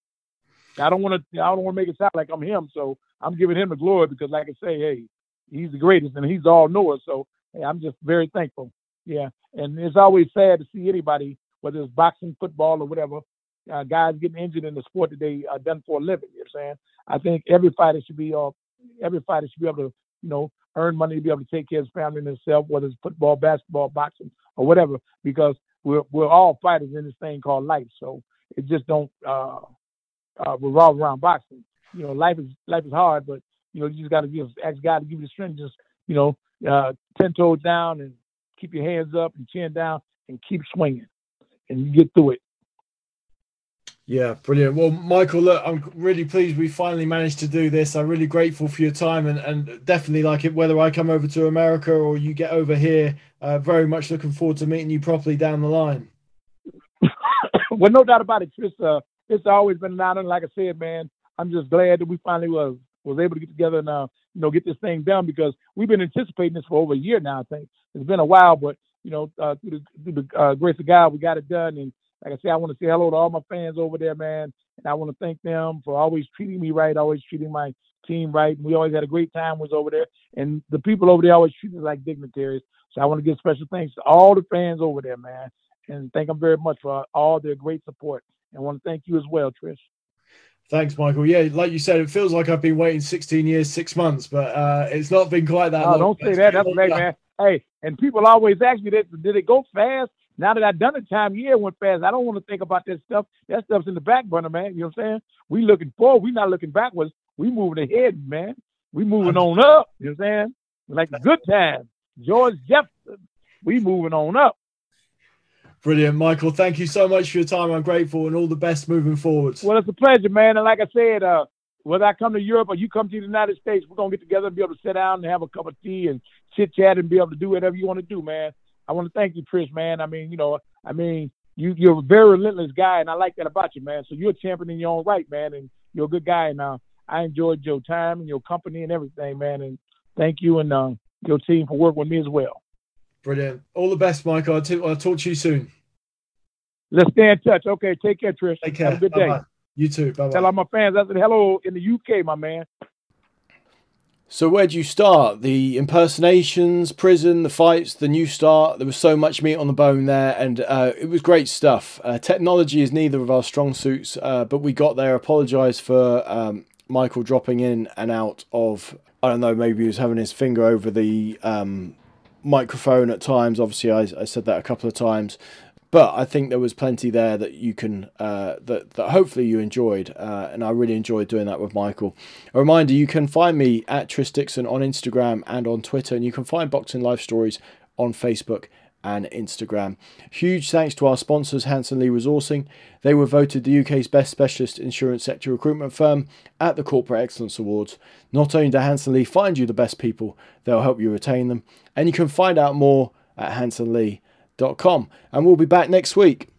Speaker 1: I don't want to make it sound like I'm Him, so I'm giving Him the glory because, like I say, hey, He's the greatest and He's all knower. So hey, I'm just very thankful. Yeah, and it's always sad to see anybody, whether it's boxing, football, or whatever, guys getting injured in the sport that they are done for a living. You know what I'm saying? I think every fighter should be able to, earn money to be able to take care of his family and himself, whether it's football, basketball, boxing, or whatever, because we're all fighters in this thing called life. So it just don't revolve around boxing. Life is hard, but you just got to ask God to give you the strength, just 10 toes down and keep your hands up and chin down and keep swinging, and you get through it.
Speaker 2: Yeah, brilliant. Well, Michael, look, I'm really pleased we finally managed to do this. I'm really grateful for your time and definitely like it, whether I come over to America or you get over here, very much looking forward to meeting you properly down the line.
Speaker 1: Well, no doubt about it, Chris. It's always been an honor. Like I said, man, I'm just glad that we finally was able to get together and, get this thing done because we've been anticipating this for over a year now, I think. It's been a while, but, through the grace of God, we got it done. And like I said, I want to say hello to all my fans over there, man. And I want to thank them for always treating me right, always treating my team right. And we always had a great time was over there. And the people over there always treat us like dignitaries. So I want to give special thanks to all the fans over there, man. And thank them very much for all their great support. And I want to thank you as well, Trish.
Speaker 2: Thanks, Michael. Yeah, like you said, it feels like I've been waiting 16 years, 6 months, but it's not been quite that long.
Speaker 1: Don't say that. That's great, man. Hey, and people always ask me, did it go fast? Now that I've done it, time year went fast. I don't want to think about that stuff. That stuff's in the back burner, man. You know what I'm saying? We looking forward. We not looking backwards. We moving ahead, man. We moving on up. You know what I'm saying? Like a good time. George Jefferson. We moving on up.
Speaker 2: Brilliant, Michael. Thank you so much for your time. I'm grateful and all the best moving forward.
Speaker 1: Well, it's a pleasure, man. And like I said, whether I come to Europe or you come to the United States, we're going to get together and be able to sit down and have a cup of tea and chit-chat and be able to do whatever you want to do, man. I want to thank you, Trish, man. You're a very relentless guy, and I like that about you, man. So you're a champion in your own right, man, and you're a good guy. And I enjoyed your time and your company and everything, man. And thank you and your team for working with me as well.
Speaker 2: Brilliant. All the best, Michael. I'll talk to you soon.
Speaker 1: Let's stay in touch. Okay, take care, Trish.
Speaker 2: Take care.
Speaker 1: Have a good day.
Speaker 2: Bye-bye. You too. Bye-bye.
Speaker 1: Tell all my fans I said hello in the UK, my man.
Speaker 2: So where do you start? The impersonations, prison, the fights, the new start. There was so much meat on the bone there, and it was great stuff. Technology is neither of our strong suits, but we got there. Apologise for Michael dropping in and out of, I don't know, maybe he was having his finger over the microphone at times. Obviously, I said that a couple of times. But I think there was plenty there that you can that hopefully you enjoyed, and I really enjoyed doing that with Michael. A reminder: you can find me at Tris Dixon on Instagram and on Twitter, and you can find Boxing Life Stories on Facebook and Instagram. Huge thanks to our sponsors, Hanson Lee Resourcing. They were voted the UK's best specialist insurance sector recruitment firm at the Corporate Excellence Awards. Not only do Hanson Lee find you the best people, they'll help you retain them, and you can find out more at hansonlee.com. And we'll be back next week.